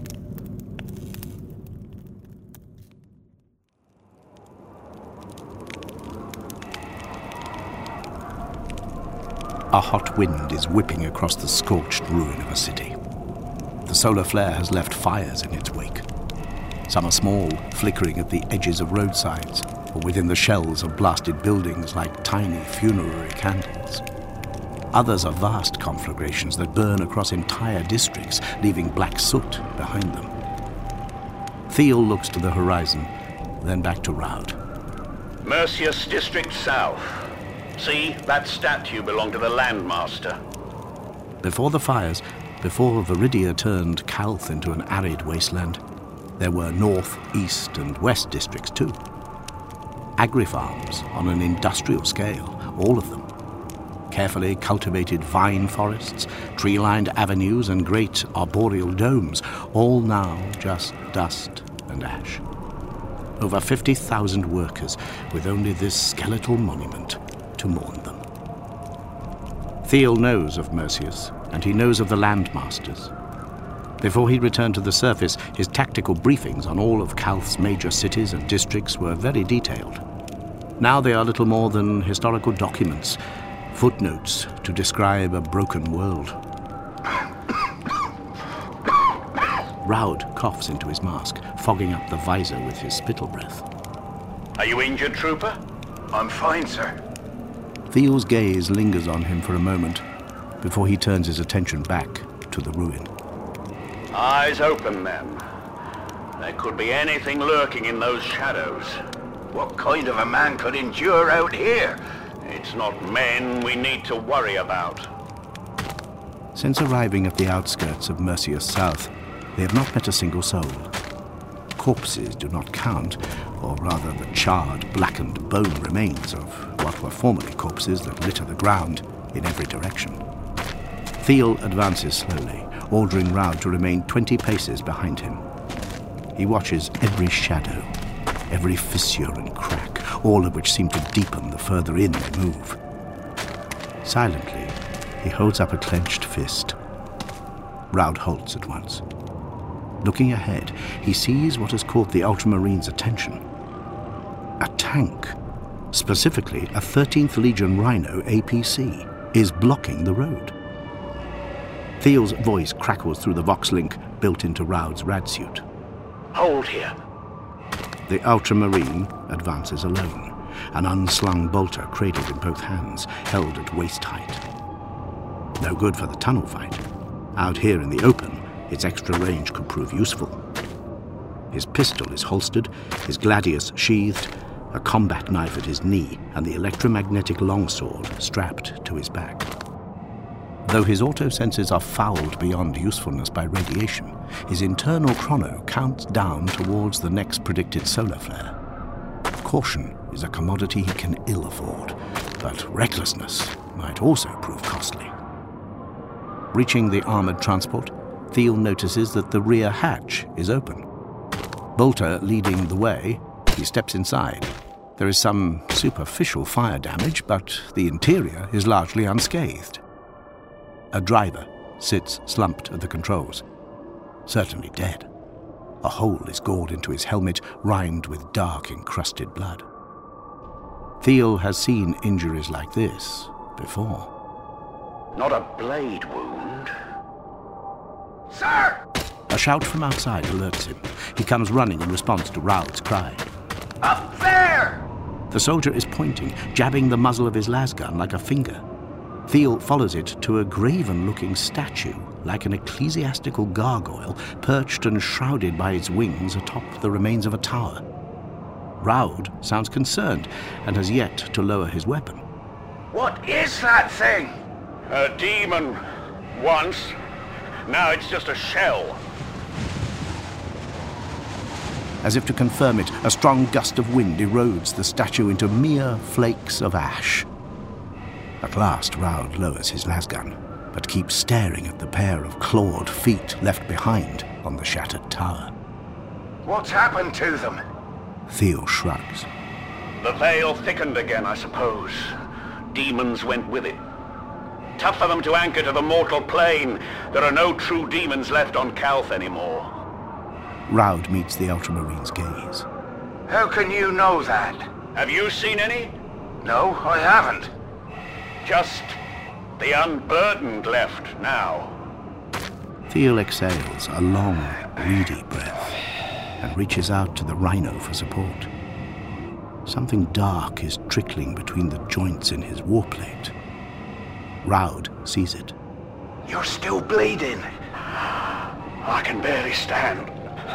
A hot wind is whipping across the scorched ruin of a city. The solar flare has left fires in its wake. Some are small, flickering at the edges of roadsides, or within the shells of blasted buildings like tiny funerary candles. Others are vast conflagrations that burn across entire districts, leaving black soot behind them. Thiel looks to the horizon, then back to Raud. Mercius District South. See, that statue belonged to the Landmaster. Before the fires, before Viridia turned Calth into an arid wasteland, there were north, east, and west districts too. Agri-farms on an industrial scale, all of them. Carefully cultivated vine forests, tree-lined avenues, and great arboreal domes, all now just dust and ash. Over fifty thousand workers with only this skeletal monument to mourn them. Thiel knows of Mercius, and he knows of the Landmasters. Before he returned to the surface, his tactical briefings on all of Calth's major cities and districts were very detailed. Now they are little more than historical documents, footnotes to describe a broken world. Raud coughs into his mask, fogging up the visor with his spittle breath. Are you injured, Trooper? I'm fine, sir. Thiel's gaze lingers on him for a moment before he turns his attention back to the ruin. Eyes open, then. There could be anything lurking in those shadows. What kind of a man could endure out here? It's not men we need to worry about. Since arriving at the outskirts of Mercius South, they have not met a single soul. Corpses do not count, or rather the charred, blackened bone remains of what were formerly corpses that litter the ground in every direction. Thiel advances slowly, ordering Raud to remain twenty paces behind him. He watches every shadow, every fissure and crack, all of which seem to deepen the further in they move. Silently, he holds up a clenched fist. Raud halts at once. Looking ahead, he sees what has caught the Ultramarines' attention. A tank, specifically a thirteenth Legion Rhino A P C, is blocking the road. Thiel's voice crackles through the Vox-link built into Raud's radsuit. Hold here. The Ultramarine advances alone, an unslung bolter cradled in both hands, held at waist height. No good for the tunnel fight. Out here in the open, its extra range could prove useful. His pistol is holstered, his gladius sheathed, a combat knife at his knee, and the electromagnetic longsword strapped to his back. Though his auto-senses are fouled beyond usefulness by radiation, his internal chrono counts down towards the next predicted solar flare. Caution is a commodity he can ill afford, but recklessness might also prove costly. Reaching the armored transport, Thiel notices that the rear hatch is open. Bolter leading the way, he steps inside. There is some superficial fire damage, but the interior is largely unscathed. A driver sits slumped at the controls, certainly dead. A hole is gored into his helmet, rimed with dark, encrusted blood. Thiel has seen injuries like this before. Not a blade wound. Sir! A shout from outside alerts him. He comes running in response to Raud's cry. Up there! The soldier is pointing, jabbing the muzzle of his lasgun like a finger. Thiel follows it to a graven-looking statue, like an ecclesiastical gargoyle, perched and shrouded by its wings atop the remains of a tower. Raud sounds concerned and has yet to lower his weapon. What is that thing? A demon. Once. Now it's just a shell. As if to confirm it, a strong gust of wind erodes the statue into mere flakes of ash. At last, Raud lowers his lasgun, but keeps staring at the pair of clawed feet left behind on the shattered tower. What's happened to them? Thiel shrugs. The veil thickened again, I suppose. Demons went with it. Tough for them to anchor to the mortal plane. There are no true demons left on Calth anymore. Raud meets the Ultramarine's gaze. How can you know that? Have you seen any? No, I haven't. Just the unburdened left now. Thiel exhales a long, reedy breath and reaches out to the rhino for support. Something dark is trickling between the joints in his warplate. Raud sees it. You're still bleeding. I can barely stand.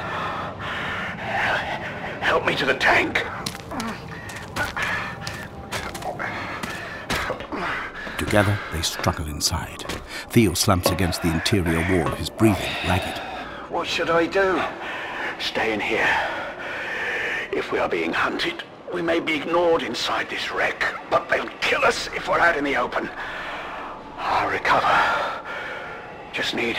Help me to the tank. Together, they struggle inside. Thiel slumps against the interior wall, his breathing ragged. What should I do? Stay in here. If we are being hunted, we may be ignored inside this wreck, but they'll kill us if we're out in the open. I'll recover. Just need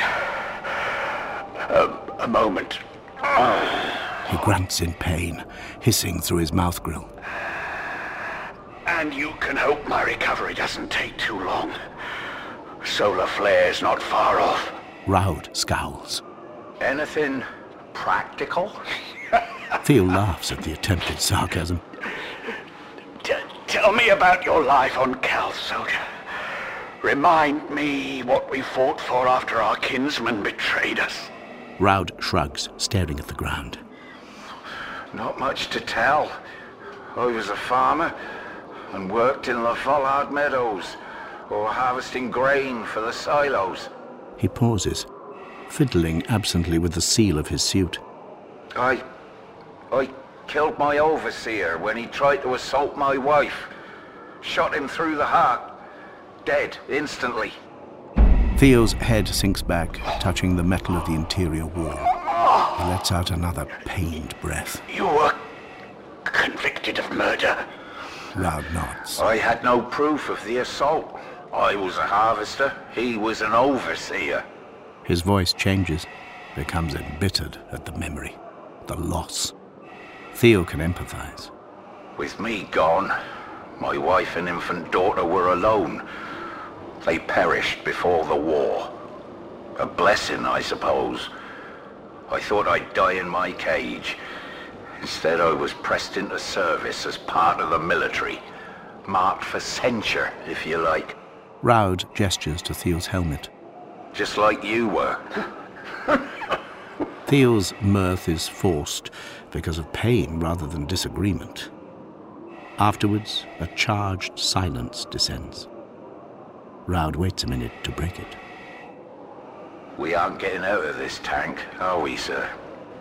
a, a moment. He grunts in pain, hissing through his mouth grill. And you can hope my recovery doesn't take too long. Solar flare's not far off. Raud scowls. Anything practical? Thiel laughs at the attempted sarcasm. T- tell me about your life on Calth, soldier. Remind me what we fought for after our kinsman betrayed us. Raud shrugs, staring at the ground. Not much to tell. I was a farmer and worked in the Vollard meadows, or harvesting grain for the silos. He pauses, fiddling absently with the seal of his suit. I... I killed my overseer when he tried to assault my wife. Shot him through the heart. Dead instantly. Thiel's head sinks back, touching the metal of the interior wall. He lets out another pained breath. You were convicted of murder. Raud nods. I had no proof of the assault. I was a harvester. He was an overseer. His voice changes, becomes embittered at the memory, the loss. Thiel can empathize. With me gone, my wife and infant daughter were alone. They perished before the war. A blessing, I suppose. I thought I'd die in my cage. Instead, I was pressed into service as part of the military. Marked for censure, if you like. Raud gestures to Thiel's helmet. Just like you were. Thiel's mirth is forced because of pain rather than disagreement. Afterwards, a charged silence descends. Raud waits a minute to break it. We aren't getting out of this tank, are we, sir?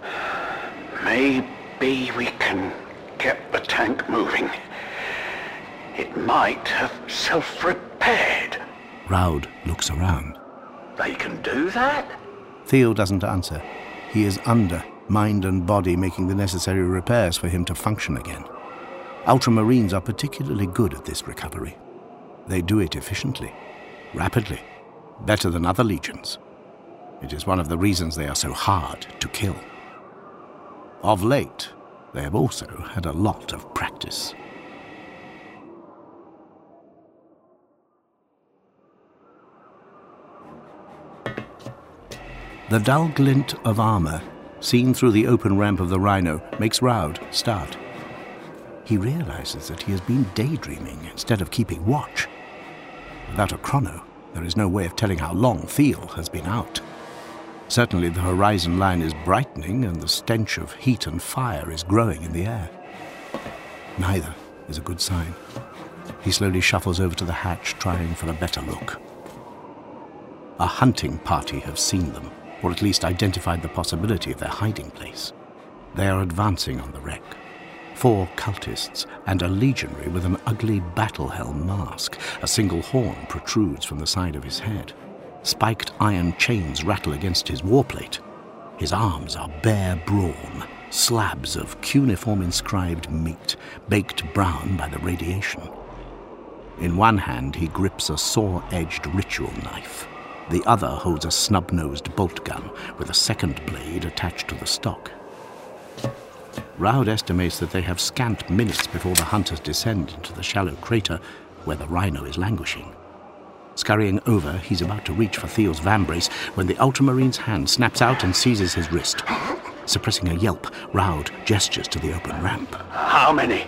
Maybe we can get the tank moving. It might have self-repaired. Raud looks around. They can do that? Thiel doesn't answer. He is under, mind and body making the necessary repairs for him to function again. Ultramarines are particularly good at this recovery. They do it efficiently, rapidly, better than other legions. It is one of the reasons they are so hard to kill. Of late, they have also had a lot of practice. The dull glint of armor, seen through the open ramp of the Rhino, makes Raud start. He realizes that he has been daydreaming instead of keeping watch. Without a chrono, there is no way of telling how long Thiel has been out. Certainly the horizon line is brightening and the stench of heat and fire is growing in the air. Neither is a good sign. He slowly shuffles over to the hatch, trying for a better look. A hunting party have seen them, or at least identified the possibility of their hiding place. They are advancing on the wreck. Four cultists and a legionary with an ugly battle helm mask. A single horn protrudes from the side of his head. Spiked iron chains rattle against his warplate. His arms are bare brawn, slabs of cuneiform-inscribed meat, baked brown by the radiation. In one hand he grips a saw-edged ritual knife. The other holds a snub-nosed bolt gun with a second blade attached to the stock. Raud estimates that they have scant minutes before the hunters descend into the shallow crater where the Rhino is languishing. Scurrying over, he's about to reach for Thiel's vambrace when the Ultramarine's hand snaps out and seizes his wrist. Suppressing a yelp, Raud gestures to the open ramp. How many?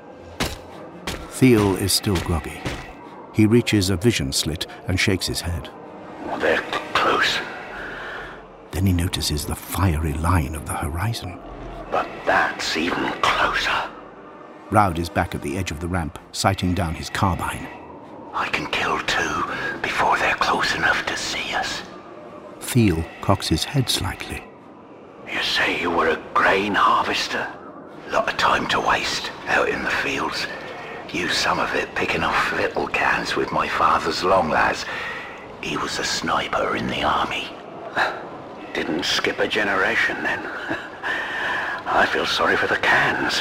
Thiel is still groggy. He reaches a vision slit and shakes his head. They're close. Then he notices the fiery line of the horizon. But that's even closer. Raud is back at the edge of the ramp, sighting down his carbine. I can kill two before they're close enough to see us. Thiel cocks his head slightly. You say you were a grain harvester? Lot of time to waste out in the fields. Used some of it picking off little cans with my father's long lads. He was a sniper in the army. Didn't skip a generation then. I feel sorry for the cans.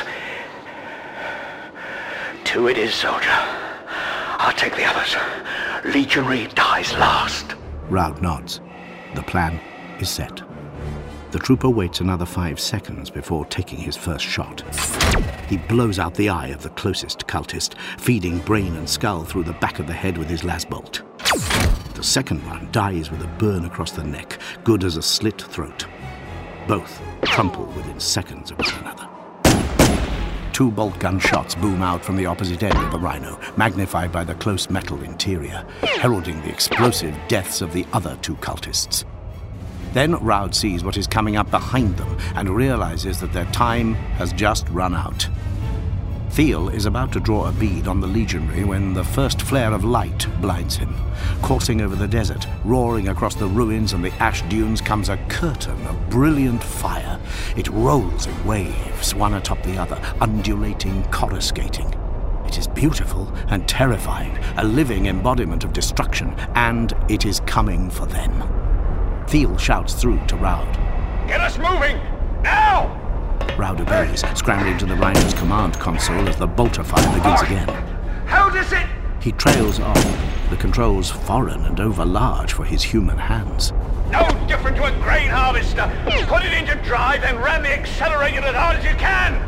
Two it is, soldier. I'll take the others. Legionary dies last. Raud nods. The plan is set. The trooper waits another five seconds before taking his first shot. He blows out the eye of the closest cultist, feeding brain and skull through the back of the head with his lasbolt. The second one dies with a burn across the neck, good as a slit throat. Both crumple within seconds of one another. Two bolt gun shots boom out from the opposite end of the Rhino, magnified by the close metal interior, heralding the explosive deaths of the other two cultists. Then Raud sees what is coming up behind them and realizes that their time has just run out. Thiel is about to draw a bead on the legionary when the first flare of light blinds him. Coursing over the desert, roaring across the ruins and the ash dunes comes a curtain of brilliant fire. It rolls in waves, one atop the other, undulating, coruscating. It is beautiful and terrifying, a living embodiment of destruction, and it is coming for them. Thiel shouts through to Raud. Get us moving! Now! Raud obeys, scrambling to the Rhino's command console as the bolter fire begins again. How does it... He trails off, the controls foreign and overlarge for his human hands. No different to a grain harvester. Put it into drive and ram the accelerator as hard as you can.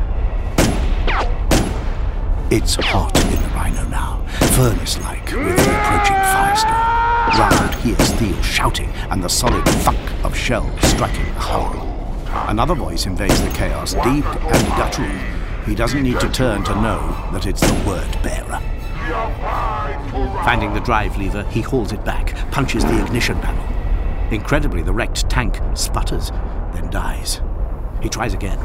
It's hot in the Rhino now, furnace-like with the approaching firestorm. Raud hears Thiel shouting and the solid thunk of shells striking the hull. Another voice invades the chaos, deep and guttural. He doesn't need to turn to know that it's the word-bearer. Finding the drive lever, he hauls it back, punches the ignition panel. Incredibly, the wrecked tank sputters, then dies. He tries again.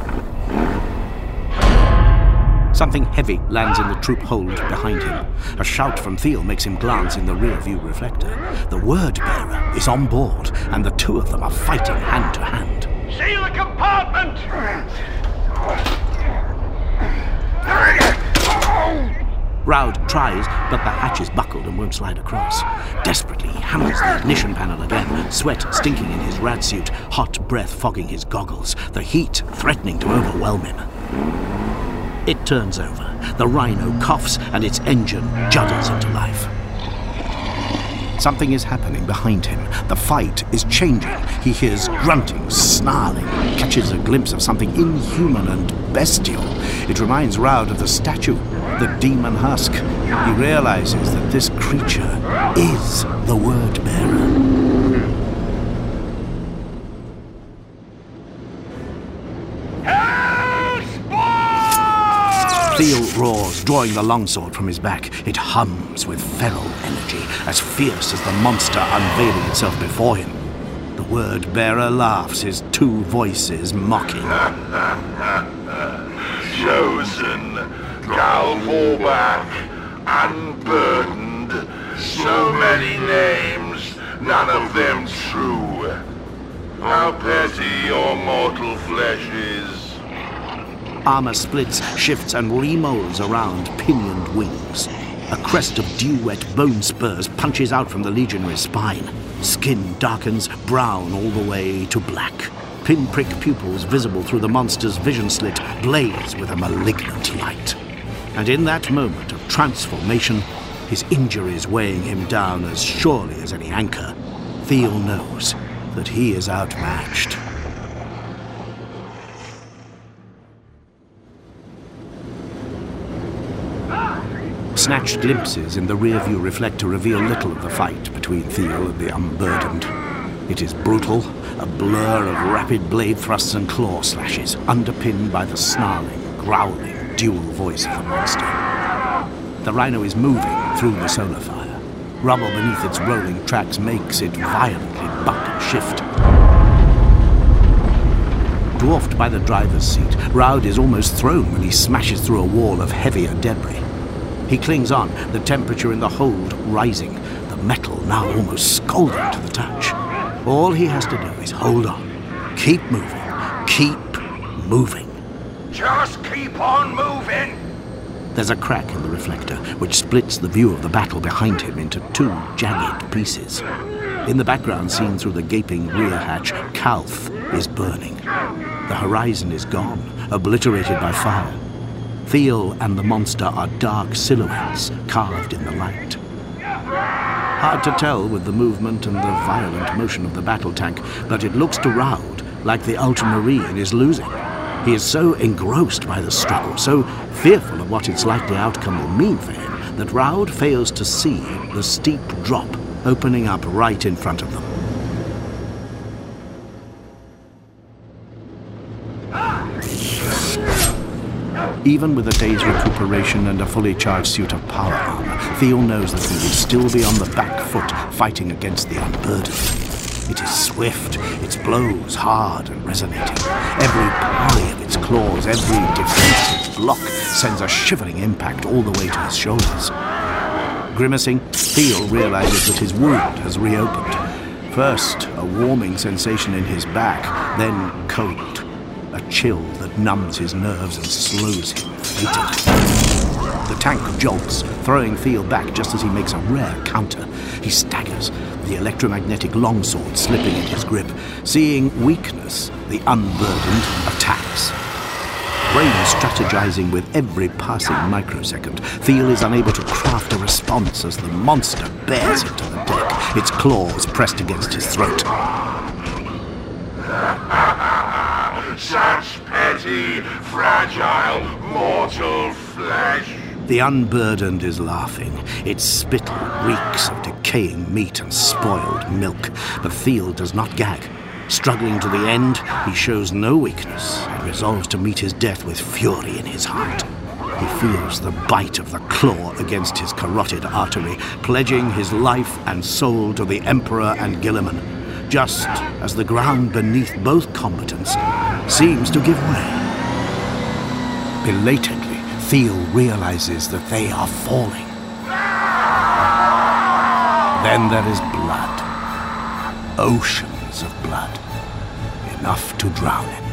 Something heavy lands in the troop hold behind him. A shout from Thiel makes him glance in the rear-view reflector. The word-bearer is on board, and the two of them are fighting hand to hand. Seal the compartment! Raud tries, but the hatch is buckled and won't slide across. Desperately, he hammers the ignition panel again, sweat stinking in his rad suit, hot breath fogging his goggles, the heat threatening to overwhelm him. It turns over. The Rhino coughs and its engine judders into life. Something is happening behind him. The fight is changing. He hears grunting, snarling, catches a glimpse of something inhuman and bestial. It reminds Raud of the statue, the demon husk. He realizes that this creature is the word-bearer. Thiel roars, drawing the longsword from his back. It hums with feral energy, as fierce as the monster unveiling itself before him. The word-bearer laughs, his two voices mocking. Chosen, Galvorback, unburdened, so many names, none of them true. How petty your mortal flesh is. Armor splits, shifts, and remolds around pinioned wings. A crest of dew-wet bone spurs punches out from the legionary's spine. Skin darkens brown all the way to black. Pinprick pupils visible through the monster's vision slit blaze with a malignant light. And in that moment of transformation, his injuries weighing him down as surely as any anchor, Thiel knows that he is outmatched. Snatched glimpses in the rear-view reflector reveal little of the fight between Thiel and the Unburdened. It is brutal, a blur of rapid blade thrusts and claw slashes, underpinned by the snarling, growling, dual voice of the monster. The rhino is moving through the solar fire. Rubble beneath its rolling tracks makes it violently buck and shift. Dwarfed by the driver's seat, Raud is almost thrown when he smashes through a wall of heavier debris. He clings on, the temperature in the hold rising, the metal now almost scalding to the touch. All he has to do is hold on, keep moving, keep moving. Just keep on moving! There's a crack in the reflector, which splits the view of the battle behind him into two jagged pieces. In the background, seen through the gaping rear hatch, Calth is burning. The horizon is gone, obliterated by fire. Thiel and the monster are dark silhouettes carved in the light. Hard to tell with the movement and the violent motion of the battle tank, but it looks to Raud like the Ultramarine is losing. He is so engrossed by the struggle, so fearful of what its likely outcome will mean for him, that Raud fails to see the steep drop opening up right in front of them. Even with a day's recuperation and a fully charged suit of power armor, Thiel knows that he will still be on the back foot fighting against the Unburdened. It is swift, its blows hard and resonating. Every parry of its claws, every defensive block sends a shivering impact all the way to his shoulders. Grimacing, Thiel realizes that his wound has reopened. First, a warming sensation in his back, then cold. A chill that numbs his nerves and slows him fatally. The tank jolts, throwing Thiel back just as he makes a rare counter. He staggers, the electromagnetic longsword slipping in his grip. Seeing weakness, the Unburdened attacks. Brain strategizing with every passing microsecond, Thiel is unable to craft a response as the monster bears him to the deck, its claws pressed against his throat. Such petty, fragile, mortal flesh. The Unburdened is laughing. Its spittle reeks of decaying meat and spoiled milk. But Thiel does not gag. Struggling to the end, he shows no weakness and resolves to meet his death with fury in his heart. He feels the bite of the claw against his carotid artery, pledging his life and soul to the Emperor and Guilliman, just as the ground beneath both combatants seems to give way. Belatedly, Thiel realizes that they are falling. Then there is blood. Oceans of blood. Enough to drown him.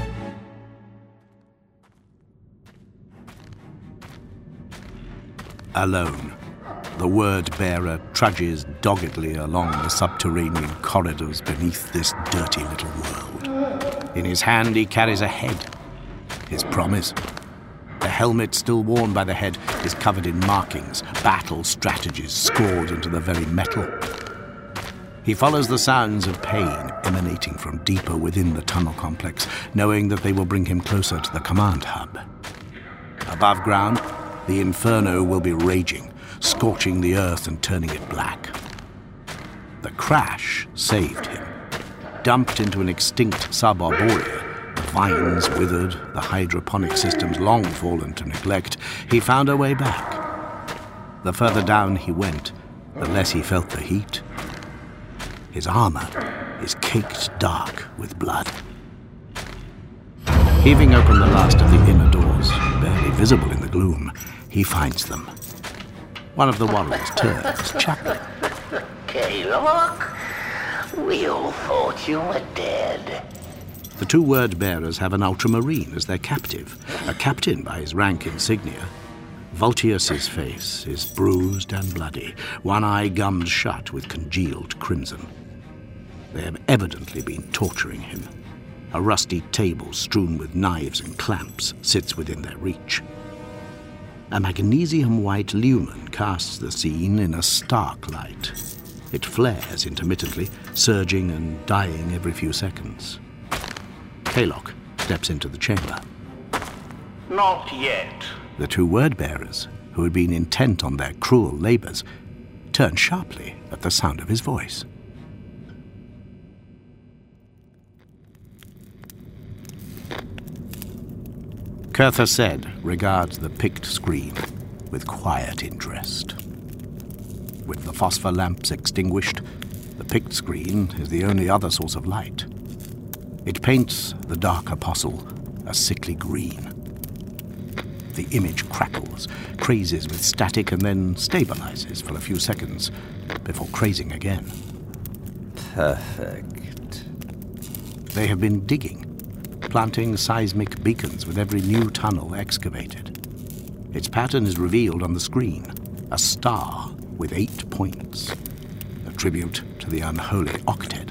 Alone, the word-bearer trudges doggedly along the subterranean corridors beneath this dirty little world. In his hand he carries a head. His promise. The helmet still worn by the head is covered in markings, battle strategies scored into the very metal. He follows the sounds of pain emanating from deeper within the tunnel complex, knowing that they will bring him closer to the command hub. Above ground, the inferno will be raging, scorching the earth and turning it black. The crash saved him. Dumped into an extinct subarborea, the vines withered, the hydroponic systems long fallen to neglect, he found a way back. The further down he went, the less he felt the heat. His armor is caked dark with blood. Heaving open the last of the inner doors, barely visible in the gloom, he finds them. One of the warriors turns, chuckling. Kaylock, we all thought you were dead. The two word-bearers have an ultramarine as their captive, a captain by his rank insignia. Vultius's face is bruised and bloody, one eye gummed shut with congealed crimson. They have evidently been torturing him. A rusty table strewn with knives and clamps sits within their reach. A magnesium-white lumen casts the scene in a stark light. It flares intermittently, surging and dying every few seconds. Kaylock steps into the chamber. Not yet. The two word-bearers, who had been intent on their cruel labours, turn sharply at the sound of his voice. Curtha Ced regards the picked screen with quiet interest. With the phosphor lamps extinguished, the picked screen is the only other source of light. It paints the dark apostle a sickly green. The image crackles, crazes with static, and then stabilizes for a few seconds before crazing again. Perfect. They have been digging, planting seismic beacons with every new tunnel excavated. Its pattern is revealed on the screen, a star with eight points, a tribute to the unholy octet.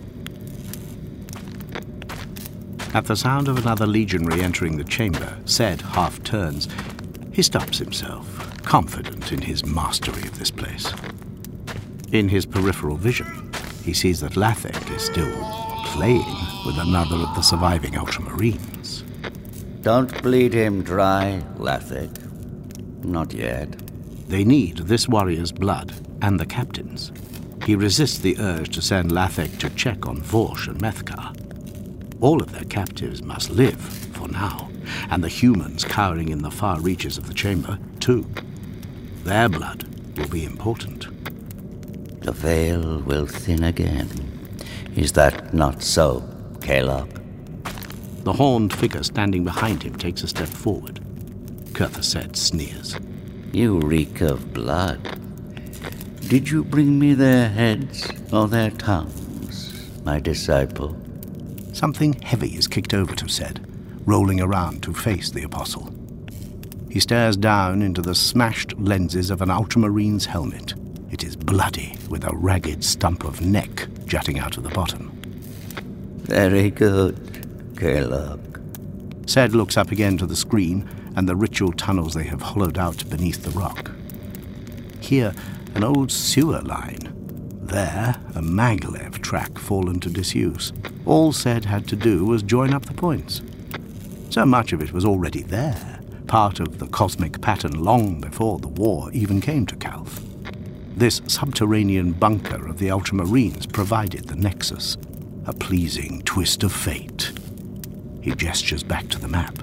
At the sound of another legionary entering the chamber, Ced half turns. He stops himself, confident in his mastery of this place. In his peripheral vision, he sees that Lathek is still playing with another of the surviving Ultramarines. Don't bleed him dry, Lathek. Not yet. They need this warrior's blood and the captain's. He resists the urge to send Lathek to check on Vorsh and Methkar. All of their captives must live, for now, and the humans cowering in the far reaches of the chamber, too. Their blood will be important. The veil will thin again. Is that not so, Kaylock? The horned figure standing behind him takes a step forward. Curtha Ced sneers. You reek of blood. Did you bring me their heads or their tongues, my disciple? Something heavy is kicked over to Ced, rolling around to face the apostle. He stares down into the smashed lenses of an ultramarine's helmet. It is bloody, with a ragged stump of neck jutting out of the bottom. Very good, Kaylock. Ced looks up again to the screen and the ritual tunnels they have hollowed out beneath the rock. Here, an old sewer line. There, a maglev track fallen to disuse. All Ced had to do was join up the points. So much of it was already there, part of the cosmic pattern long before the war even came to Calth. This subterranean bunker of the Ultramarines provided the nexus, a pleasing twist of fate. He gestures back to the map.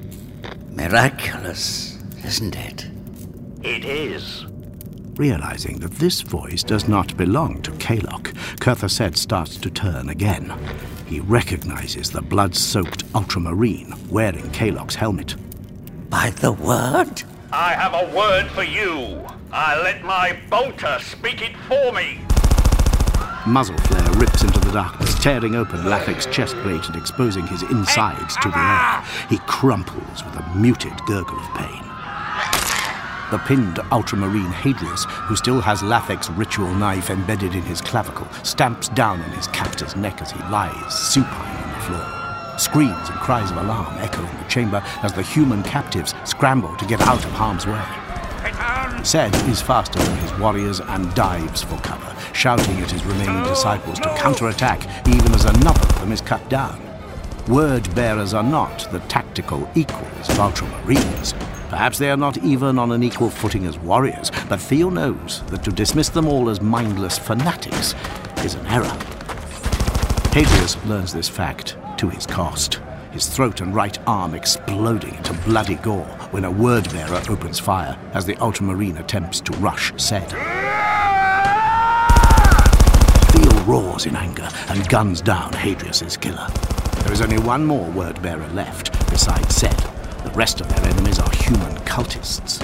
Miraculous, isn't it? It is. Realizing that this voice does not belong to Kaylock, Curtha Ced starts to turn again. He recognizes the blood-soaked Ultramarine wearing Kaylock's helmet. By the word? I have a word for you. I let my bolter speak it for me. Muzzle flare rips into the darkness, tearing open Lathek's chest plate and exposing his insides to the air. He crumples with a muted gurgle of pain. The pinned Ultramarine Hadrius, who still has Lathek's ritual knife embedded in his clavicle, stamps down on his captor's neck as he lies supine on the floor. Screams and cries of alarm echo in the chamber as the human captives scramble to get out of harm's way. Ced is faster than his warriors and dives for cover, shouting at his remaining disciples to counterattack even as another of them is cut down. Word-bearers are not the tactical equals of Ultramarines. Perhaps they are not even on an equal footing as warriors, but Theo knows that to dismiss them all as mindless fanatics is an error. Hadrius learns this fact to his cost. his throat and right arm exploding into bloody gore when a word-bearer opens fire as the Ultramarine attempts to rush Ced. Thiel roars in anger and guns down Hadrius's killer. There is only one more word-bearer left besides Ced. The rest of their enemies are human cultists.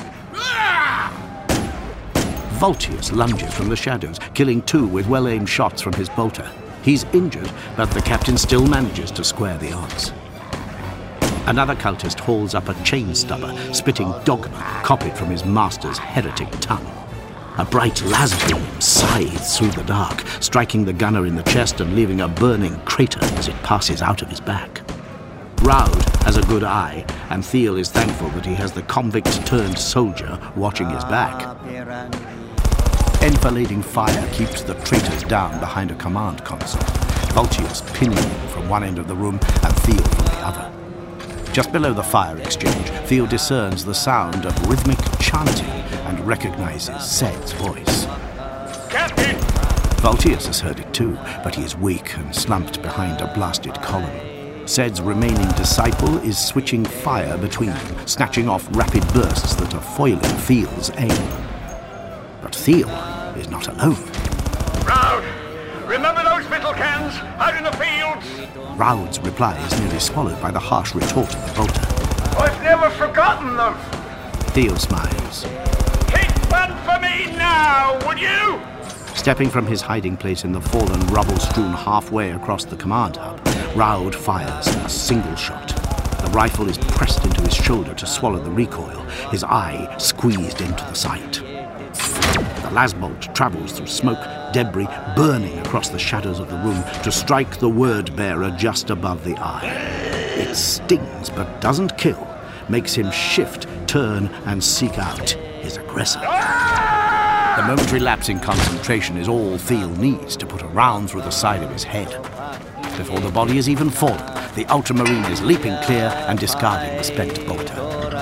Vultius lunges from the shadows, killing two with well-aimed shots from his bolter. He's injured, but the captain still manages to square the odds. Another cultist hauls up a chain stubber, spitting dogma copied from his master's heretic tongue. A bright lasbeam scythes through the dark, striking the gunner in the chest and leaving a burning crater as it passes out of his back. Raud has a good eye, and Thiel is thankful that he has the convict-turned-soldier watching his back. Enfilading fire keeps the traitors down behind a command console, Vultius pinning him from one end of the room and Thiel from the other. Just below the fire exchange, Thiel discerns the sound of rhythmic chanting and recognizes Ced's voice. Captain! Vultius has heard it too, but he is weak and slumped behind a blasted column. Ced's remaining disciple is switching fire between them, snatching off rapid bursts that are foiling Thiel's aim. But Thiel is not alone. Raud! Remember those metal cans out in the fields? Raud's reply is nearly swallowed by the harsh retort of the bolter. I've never forgotten them. Thiel smiles. Keep one for me now, would you? Stepping from his hiding place in the fallen rubble strewn halfway across the command hub, Raud fires a single shot. The rifle is pressed into his shoulder to swallow the recoil, his eye squeezed into the sight. The lasbolt travels through smoke, debris, burning across the shadows of the room to strike the word-bearer just above the eye. It stings but doesn't kill, makes him shift, turn, and seek out his aggressor. The momentary lapse in concentration is all Thiel needs to put a round through the side of his head. Before the body is even fallen, the Ultramarine is leaping clear and discarding the spent bolter.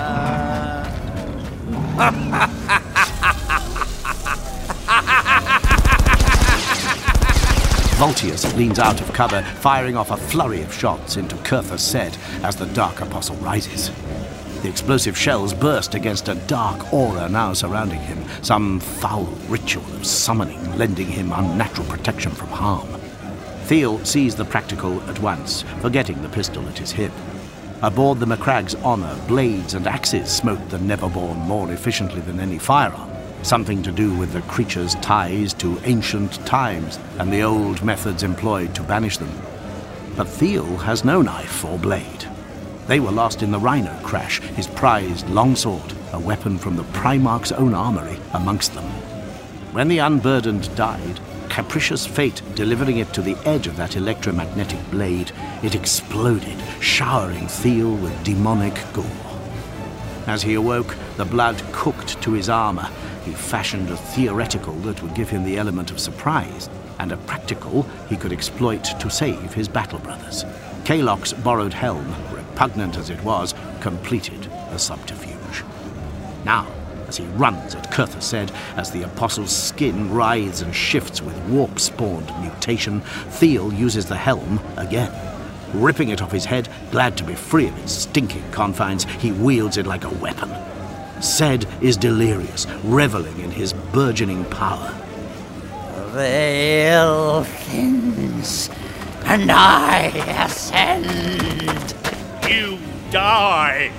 Vultius leans out of cover, firing off a flurry of shots into Curthus Ced as the Dark Apostle rises. The explosive shells burst against a dark aura now surrounding him, some foul ritual of summoning lending him unnatural protection from harm. Thiel sees the practical at once, forgetting the pistol at his hip. Aboard the Macragge's Honor, blades and axes smote the Neverborn more efficiently than any firearm, something to do with the creature's ties to ancient times and the old methods employed to banish them. But Thiel has no knife or blade. They were lost in the Rhino crash, his prized longsword, a weapon from the Primarch's own armory, amongst them. When the Unburdened died, capricious fate delivering it to the edge of that electromagnetic blade, it exploded, showering Thiel with demonic gore. As he awoke, the blood cooked to his armor. He fashioned a theoretical that would give him the element of surprise, and a practical he could exploit to save his battle brothers. Kalok's borrowed helm, repugnant as it was, completed the subterfuge. Now, as he runs at Curthus Ced, as the Apostle's skin writhes and shifts with warp-spawned mutation, Thiel uses the helm again. Ripping it off his head, glad to be free of its stinking confines, he wields it like a weapon. Ced is delirious, reveling in his burgeoning power. The veil thins, and I ascend. You die!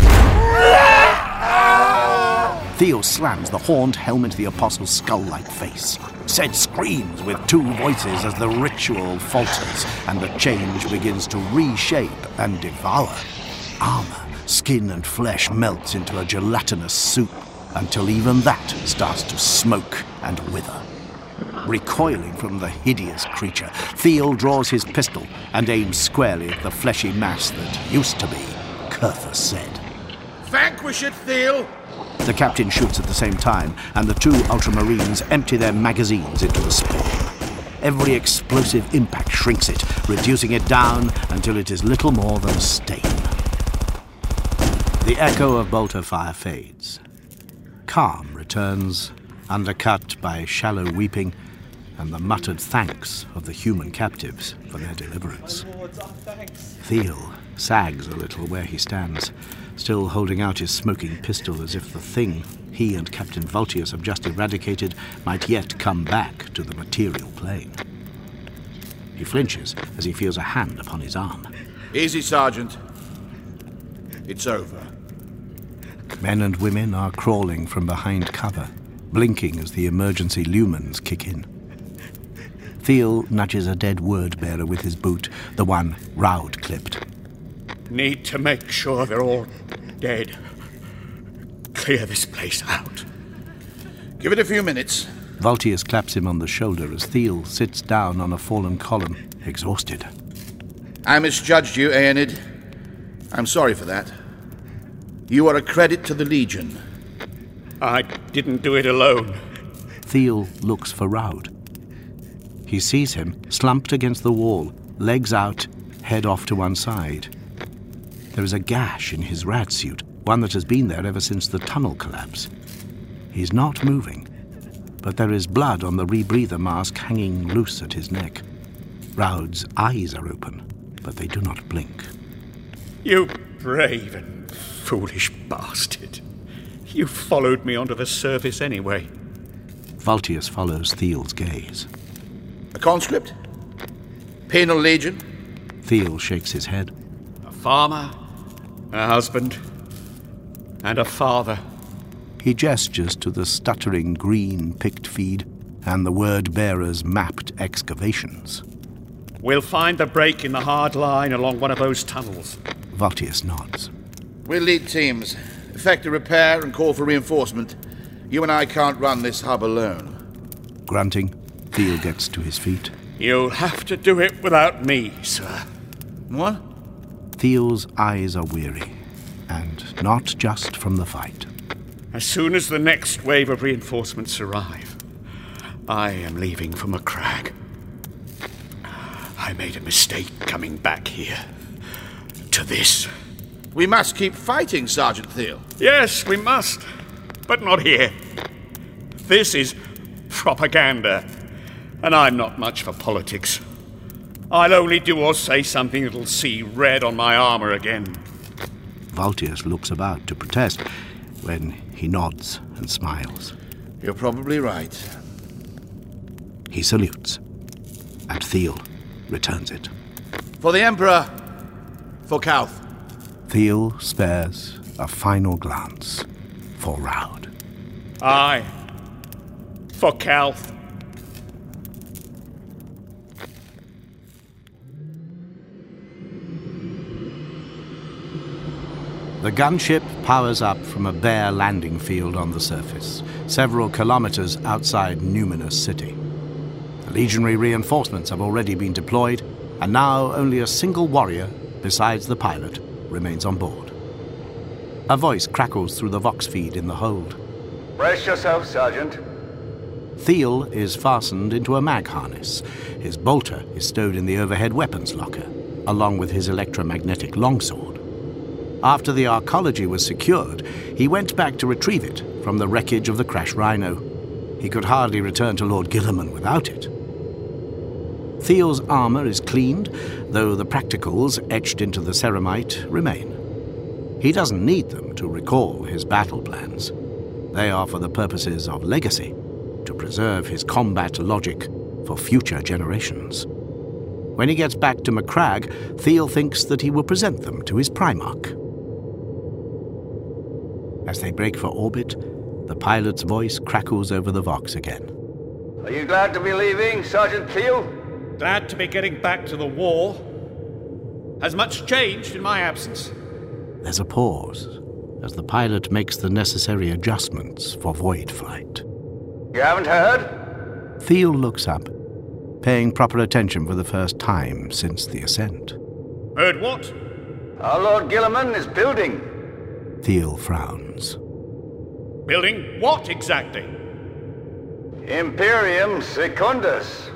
Thiel slams the horned helm into the Apostle's skull-like face. Ced screams with two voices as the ritual falters and the change begins to reshape and devour. Armor, skin and flesh melts into a gelatinous soup until even that starts to smoke and wither. Recoiling from the hideous creature, Thiel draws his pistol and aims squarely at the fleshy mass that used to be Curthus Ced. Vanquish it, Thiel! The captain shoots at the same time, and the two Ultramarines empty their magazines into the spawn. Every explosive impact shrinks it, reducing it down until it is little more than a stain. The echo of bolter fire fades. Calm returns, undercut by shallow weeping, and the muttered thanks of the human captives for their deliverance. Thiel sags a little where he stands, still holding out his smoking pistol as if the thing he and Captain Vultius have just eradicated might yet come back to the material plane. He flinches as he feels a hand upon his arm. Easy, Sergeant. It's over. Men and women are crawling from behind cover, blinking as the emergency lumens kick in. Thiel nudges a dead word-bearer with his boot, the one Raud clipped. Need to make sure they're all dead. Clear this place out. Give it a few minutes. Vultius claps him on the shoulder as Thiel sits down on a fallen column, exhausted. I misjudged you, Aenid. I'm sorry for that. You are a credit to the Legion. I didn't do it alone. Thiel looks for Raud. He sees him slumped against the wall, legs out, head off to one side. There is a gash in his rad suit, one that has been there ever since the tunnel collapse. He's not moving, but there is blood on the rebreather mask hanging loose at his neck. Raud's eyes are open, but they do not blink. You brave and foolish bastard. You followed me onto the surface anyway. Vultius follows Thiel's gaze. A conscript? Penal Legion? Thiel shakes his head. A farmer, a husband, and a father. He gestures to the stuttering green picked feed and the word-bearer's mapped excavations. We'll find the break in the hard line along one of those tunnels. Vultius nods. We'll lead teams, effect a repair and call for reinforcement. You and I can't run this hub alone. Grunting, Thiel gets to his feet. You'll have to do it without me, sir. What? Thiel's eyes are weary, and not just from the fight. As soon as the next wave of reinforcements arrive, I am leaving for Macragge. I made a mistake coming back here. To this. We must keep fighting, Sergeant Thiel. Yes, we must. But not here. This is propaganda, and I'm not much for politics. I'll only do or say something that'll see red on my armor again. Vultius looks about to protest when he nods and smiles. You're probably right. He salutes, and Thiel returns it. For the Emperor, for Calth. Thiel spares a final glance for Raud. Aye, for Calth. The gunship powers up from a bare landing field on the surface, several kilometers outside Numinous City. The legionary reinforcements have already been deployed, and now only a single warrior, besides the pilot, remains on board. A voice crackles through the vox feed in the hold. Brace yourself, Sergeant. Thiel is fastened into a mag harness. His bolter is stowed in the overhead weapons locker, along with his electromagnetic longsword. After the arcology was secured, he went back to retrieve it from the wreckage of the crashed Rhino. He could hardly return to Lord Guilliman without it. Thiel's armor is cleaned, though the practicals etched into the ceramite remain. He doesn't need them to recall his battle plans. They are for the purposes of legacy, to preserve his combat logic for future generations. When he gets back to Macragge, Thiel thinks that he will present them to his Primarch. As they break for orbit, the pilot's voice crackles over the vox again. Are you glad to be leaving, Sergeant Thiel? Glad to be getting back to the war. Has much changed in my absence? There's a pause as the pilot makes the necessary adjustments for void flight. You haven't heard? Thiel looks up, paying proper attention for the first time since the ascent. Heard what? Our Lord Guilliman is building. Thiel frowns. Building what exactly? Imperium Secundus.